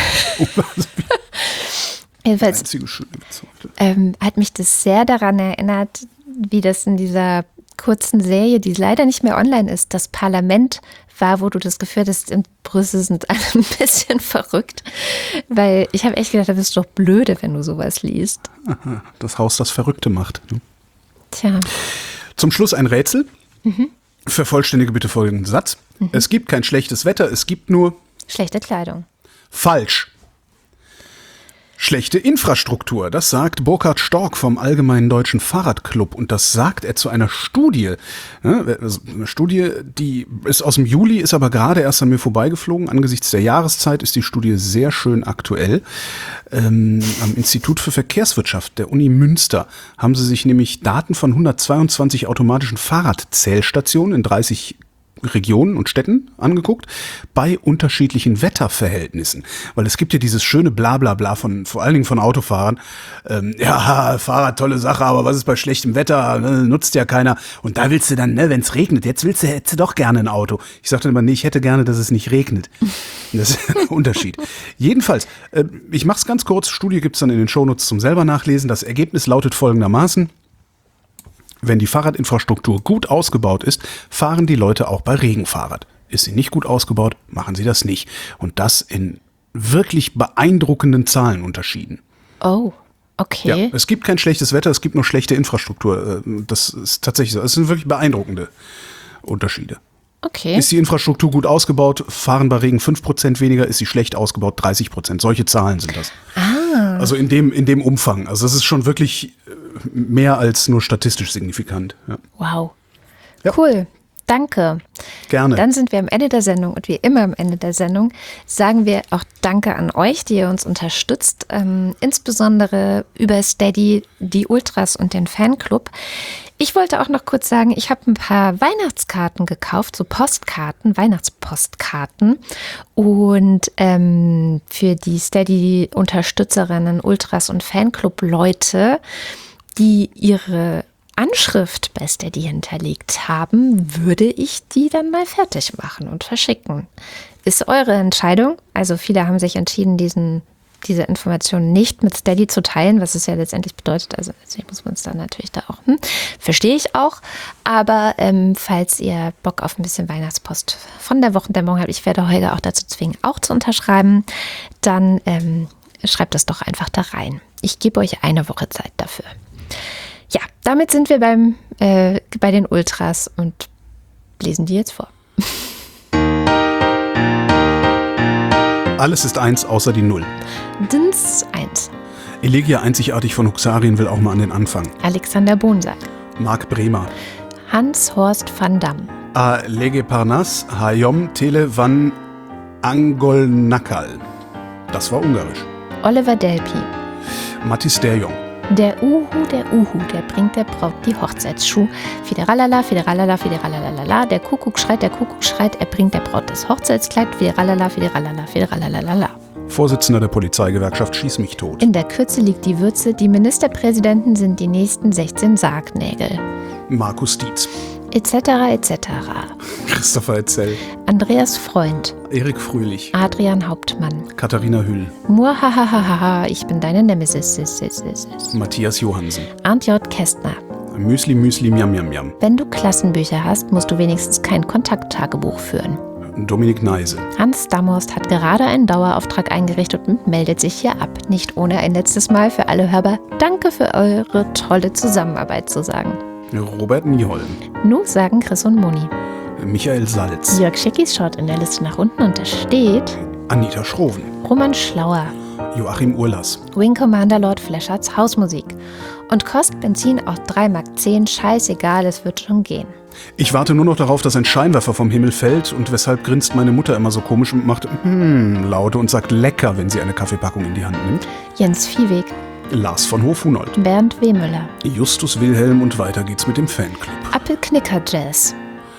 Jedenfalls ähm, hat mich das sehr daran erinnert, wie das in dieser kurzen Serie, die leider nicht mehr online ist, das Parlament war, wo du das Gefühl hast, in Brüssel sind alle ein bisschen verrückt. Weil ich habe echt gedacht, das ist doch blöde, wenn du sowas liest. Aha, das Haus, das Verrückte macht. Ne? Tja. Zum Schluss ein Rätsel. Mhm. Vervollständige bitte folgenden Satz. Mhm. Es gibt kein schlechtes Wetter, es gibt nur schlechte Kleidung. Falsch. Schlechte Infrastruktur, das sagt Burkhard Stork vom Allgemeinen Deutschen Fahrradclub und das sagt er zu einer Studie. Eine Studie, die ist aus dem Juli, ist aber gerade erst an mir vorbeigeflogen. Angesichts der Jahreszeit ist die Studie sehr schön aktuell. Ähm, am Institut für Verkehrswirtschaft der Uni Münster haben sie sich nämlich Daten von hundertzweiundzwanzig automatischen Fahrradzählstationen in dreißig Regionen und Städten angeguckt, bei unterschiedlichen Wetterverhältnissen. Weil es gibt ja dieses schöne Blablabla von, vor allen Dingen von Autofahrern. Ähm, ja, Fahrrad, tolle Sache, aber was ist bei schlechtem Wetter? Ne, nutzt ja keiner. Und da willst du dann, ne, wenn es regnet, jetzt willst du, hättest du doch gerne ein Auto. Ich sagte immer, nee, ich hätte gerne, dass es nicht regnet. Das ist ein Unterschied. Jedenfalls, äh, ich mach's ganz kurz. Studie gibt's dann in den Shownotes zum selber nachlesen. Das Ergebnis lautet folgendermaßen: Wenn die Fahrradinfrastruktur gut ausgebaut ist, fahren die Leute auch bei Regenfahrrad. Ist sie nicht gut ausgebaut, machen sie das nicht. Und das in wirklich beeindruckenden Zahlenunterschieden. Oh, okay. Ja, es gibt kein schlechtes Wetter, es gibt nur schlechte Infrastruktur. Das ist tatsächlich so. Es sind wirklich beeindruckende Unterschiede. Okay. Ist die Infrastruktur gut ausgebaut, fahren bei Regen fünf Prozent weniger, ist sie schlecht ausgebaut, dreißig Prozent. Solche Zahlen sind das. Ah. Also in dem, in dem Umfang. Also das ist schon wirklich mehr als nur statistisch signifikant. Ja. Wow. Ja. Cool. Danke. Gerne. Dann sind wir am Ende der Sendung und wie immer am Ende der Sendung sagen wir auch Danke an euch, die ihr uns unterstützt, ähm, insbesondere über Steady, die Ultras und den Fanclub. Ich wollte auch noch kurz sagen, ich habe ein paar Weihnachtskarten gekauft, so Postkarten, Weihnachtspostkarten und ähm, für die Steady-Unterstützerinnen, Ultras und Fanclub-Leute, die ihre Anschrift bei Steady hinterlegt haben, würde ich die dann mal fertig machen und verschicken. Ist eure Entscheidung. Also viele haben sich entschieden, diesen, diese Informationen nicht mit Steady zu teilen, was es ja letztendlich bedeutet. Also letztendlich muss man es dann natürlich da auch, hm, verstehe ich auch. Aber ähm, falls ihr Bock auf ein bisschen Weihnachtspost von der Wochendämmerung habt, ich werde Holger auch dazu zwingen, auch zu unterschreiben, dann ähm, schreibt das doch einfach da rein. Ich gebe euch eine Woche Zeit dafür. Ja, damit sind wir beim, äh, bei den Ultras und lesen die jetzt vor. Alles ist eins außer die Null. Dins eins. Elegia einzigartig von Huxarien will auch mal an den Anfang. Alexander Bonsack. Marc Bremer. Hans-Horst van Damme. A Lege Parnas, Hayom Tele van Angolnakal. Das war ungarisch. Oliver Delpi. Mattis Derjong. Der Uhu, der Uhu, der bringt der Braut die Hochzeitsschuh. Fideralala, fideralala, fideralalalala. Der Kuckuck schreit, der Kuckuck schreit, er bringt der Braut das Hochzeitskleid. Fideralala, fideralala, fideralalalala. Vorsitzender der Polizeigewerkschaft Schieß mich tot. In der Kürze liegt die Würze. Die Ministerpräsidenten sind die nächsten sechzehn Sargnägel. Markus Dietz. Etc. etc. Christopher Etzel. Andreas Freund. Erik Fröhlich. Adrian Hauptmann. Katharina Hüll. Muahahaha, ich bin deine Nemesis. Matthias Johansen. Arndt J. Kästner. Müsli Müsli Miam Miam Miam. Wenn du Klassenbücher hast, musst du wenigstens kein Kontakttagebuch führen. Dominik Neise. Hans Damhorst hat gerade einen Dauerauftrag eingerichtet und meldet sich hier ab. Nicht ohne ein letztes Mal für alle Hörer Danke für eure tolle Zusammenarbeit zu sagen. Robert Nieholm. Nu sagen Chris und Moni. Michael Salz. Jörg Schickis schaut in der Liste nach unten und da steht Anita Schroven. Roman Schlauer. Joachim Urlas. Wing Commander Lord Fleschards Hausmusik. Und kostet Benzin auch drei Mark zehn. Scheißegal, es wird schon gehen. Ich warte nur noch darauf, dass ein Scheinwerfer vom Himmel fällt und weshalb grinst meine Mutter immer so komisch und macht hm Laute und sagt lecker, wenn sie eine Kaffeepackung in die Hand nimmt. Jens Viehweg. Lars von Hof-Hunold. Bernd W. Müller. Justus Wilhelm und weiter geht's mit dem Fanclub. Appelknicker Jazz.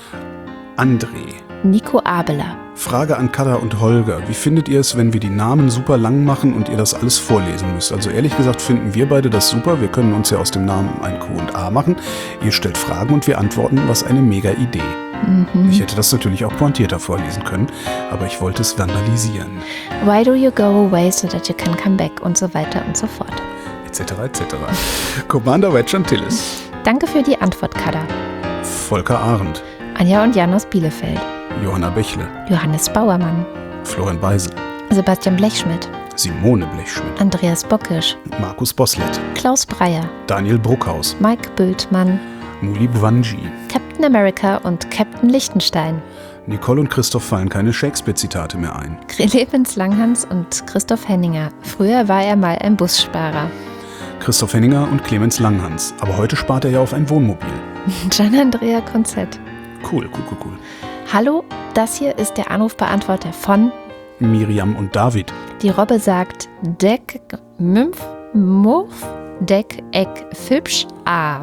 André. Nico Abeler. Frage an Kada und Holger. Wie findet ihr es, wenn wir die Namen super lang machen und ihr das alles vorlesen müsst? Also ehrlich gesagt finden wir beide das super. Wir können uns ja aus dem Namen ein Q und A machen. Ihr stellt Fragen und wir antworten. Was eine mega Idee. Mhm. Ich hätte das natürlich auch pointierter vorlesen können, aber ich wollte es vandalisieren. Why do you go away so that you can come back? Und so weiter und so fort. Etc. et cetera. Commander Wedge Antilles. Danke für die Antwort, Kada. Volker Arendt. Anja und Jan aus Bielefeld. Johanna Bächle. Johannes Bauermann. Florian Beisel. Sebastian Blechschmidt. Simone Blechschmidt. Andreas Bockisch. Markus Boslett. Klaus Breyer. Daniel Bruckhaus. Mike Bültmann. Muli Bwanji. Captain America und Captain Lichtenstein. Nicole und Christoph fallen keine Shakespeare-Zitate mehr ein. Clemens Langhans und Christoph Henninger. Früher war er mal ein Bussparer. Christoph Henninger und Clemens Langhans. Aber heute spart er ja auf ein Wohnmobil. Gian-Andrea Konzett. Cool, cool, cool, cool. Hallo, das hier ist der Anrufbeantworter von Miriam und David. Die Robbe sagt Deck, Mümpf, Muff, Deck, Eck, Fipsch, A.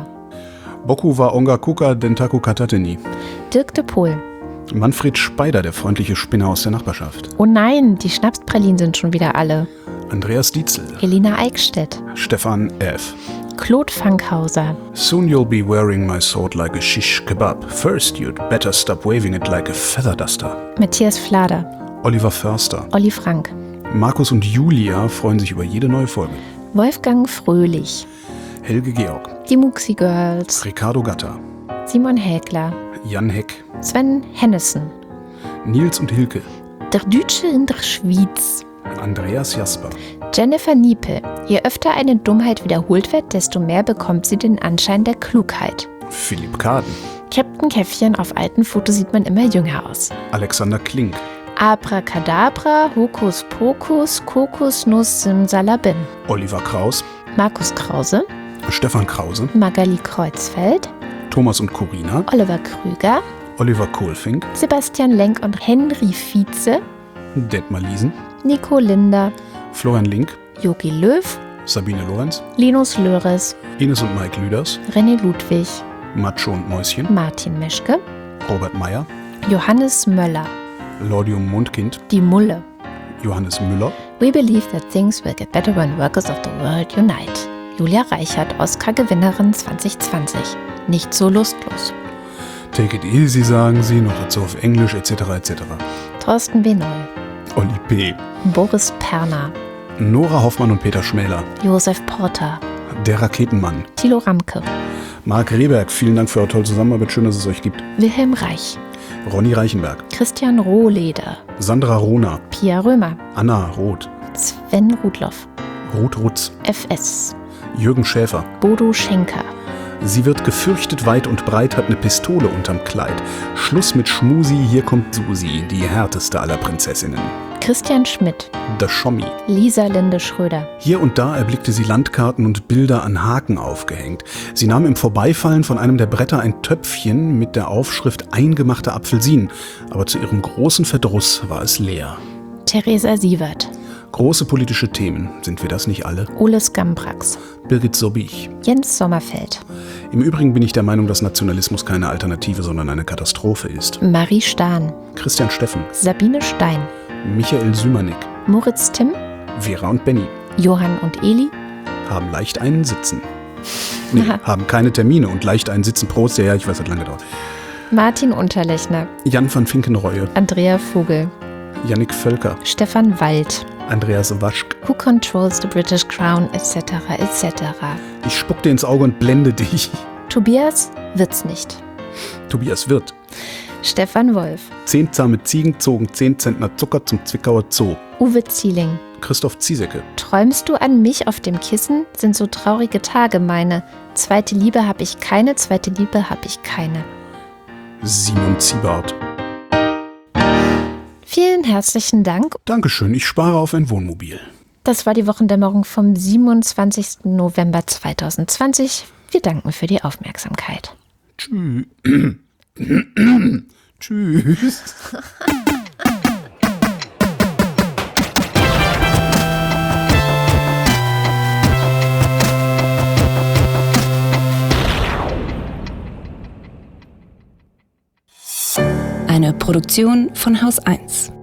Boku wa onga kuka dentaku katateni. Dirk de Pohl. Manfred Speider, der freundliche Spinner aus der Nachbarschaft. Oh nein, die Schnapspralinen sind schon wieder alle. Andreas Dietzel. Elina Eickstedt. Stefan F. Claude Fankhauser. Soon you'll be wearing my sword like a shish kebab. First you'd better stop waving it like a feather duster. Matthias Flader. Oliver Förster. Olli Frank. Markus und Julia freuen sich über jede neue Folge. Wolfgang Fröhlich. Helge Georg. Die Muxi Girls. Ricardo Gatter. Simon Häkler. Jan Heck. Sven Hennissen. Nils und Hilke. Der Deutsche in der Schweiz. Andreas Jasper. Jennifer Niepel. Je öfter eine Dummheit wiederholt wird, desto mehr bekommt sie den Anschein der Klugheit. Philipp Kaden. Captain Käffchen, auf alten Fotos sieht man immer jünger aus. Alexander Klink. Abracadabra, Hokus Pokus, Kokosnuss, Simsalabim. Oliver Kraus. Markus Krause. Stefan Krause. Magali Kreuzfeld. Thomas und Corina. Oliver Krüger. Oliver Kohlfink. Sebastian Lenk und Henry Vize. Detmar Liesen. Nico Linder. Florian Link. Jogi Löw. Sabine Lorenz. Linus Löres. Ines und Mike Lüders. René Ludwig. Macho und Mäuschen. Martin Meschke. Robert Meyer. Johannes Möller. Lordium Mundkind. Die Mulle. Johannes Müller. We believe that things will get better when workers of the world unite. Julia Reichert, Oscar-Gewinnerin zwanzig zwanzig. Nicht so lustlos. Take it easy, sagen sie, noch dazu auf Englisch, et cetera et cetera. Thorsten W. Noll. Olli P. Boris Perner. Nora Hoffmann und Peter Schmäler. Josef Porter. Der Raketenmann. Thilo Ramke. Marc Rehberg, vielen Dank für eure tolle Zusammenarbeit. Schön, dass es euch gibt. Wilhelm Reich. Ronny Reichenberg. Christian Rohleder. Sandra Rohner. Pia Römer. Anna Roth. Sven Rudloff. Ruth Rutz. F S. Jürgen Schäfer. Bodo Schenker. Sie wird gefürchtet weit und breit, hat eine Pistole unterm Kleid. Schluss mit Schmusi, hier kommt Susi, die härteste aller Prinzessinnen. Christian Schmidt. Der Schommi. Lisa Linde Schröder. Hier und da erblickte sie Landkarten und Bilder an Haken aufgehängt. Sie nahm im Vorbeifallen von einem der Bretter ein Töpfchen mit der Aufschrift eingemachte Apfelsinen. Aber zu ihrem großen Verdruss war es leer. Theresa Sievert. Große politische Themen, sind wir das nicht alle? Ole Skambrax. Birgit Sobich. Jens Sommerfeld. Im Übrigen bin ich der Meinung, dass Nationalismus keine Alternative, sondern eine Katastrophe ist. Marie Stahn. Christian Steffen. Sabine Stein. Michael Sümanek. Moritz Timm. Vera und Benny. Johann und Eli. Haben leicht einen Sitzen. Nee, haben keine Termine und leicht einen Sitzen. Prost, ja, ich weiß, hat lange gedauert. Martin Unterlechner. Jan van Finkenreue. Andrea Vogel. Jannik Völker. Stefan Wald. Andreas Waschk. Who controls the British Crown, et cetera et cetera. Ich spuck dir ins Auge und blende dich. Tobias Wird's nicht. Tobias Wirth. Stefan Wolf. Zehn zahme Ziegen zogen zehn Zentner Zucker zum Zwickauer Zoo. Uwe Zieling. Christoph Ziesecke. Träumst du an mich auf dem Kissen? Sind so traurige Tage meine. Zweite Liebe hab ich keine, zweite Liebe hab ich keine. Simon Ziebart. Vielen herzlichen Dank. Dankeschön, ich spare auf ein Wohnmobil. Das war die Wochendämmerung vom siebenundzwanzigsten November zweitausendzwanzig. Wir danken für die Aufmerksamkeit. Tschüss. Tschüss. Eine Produktion von Haus eins.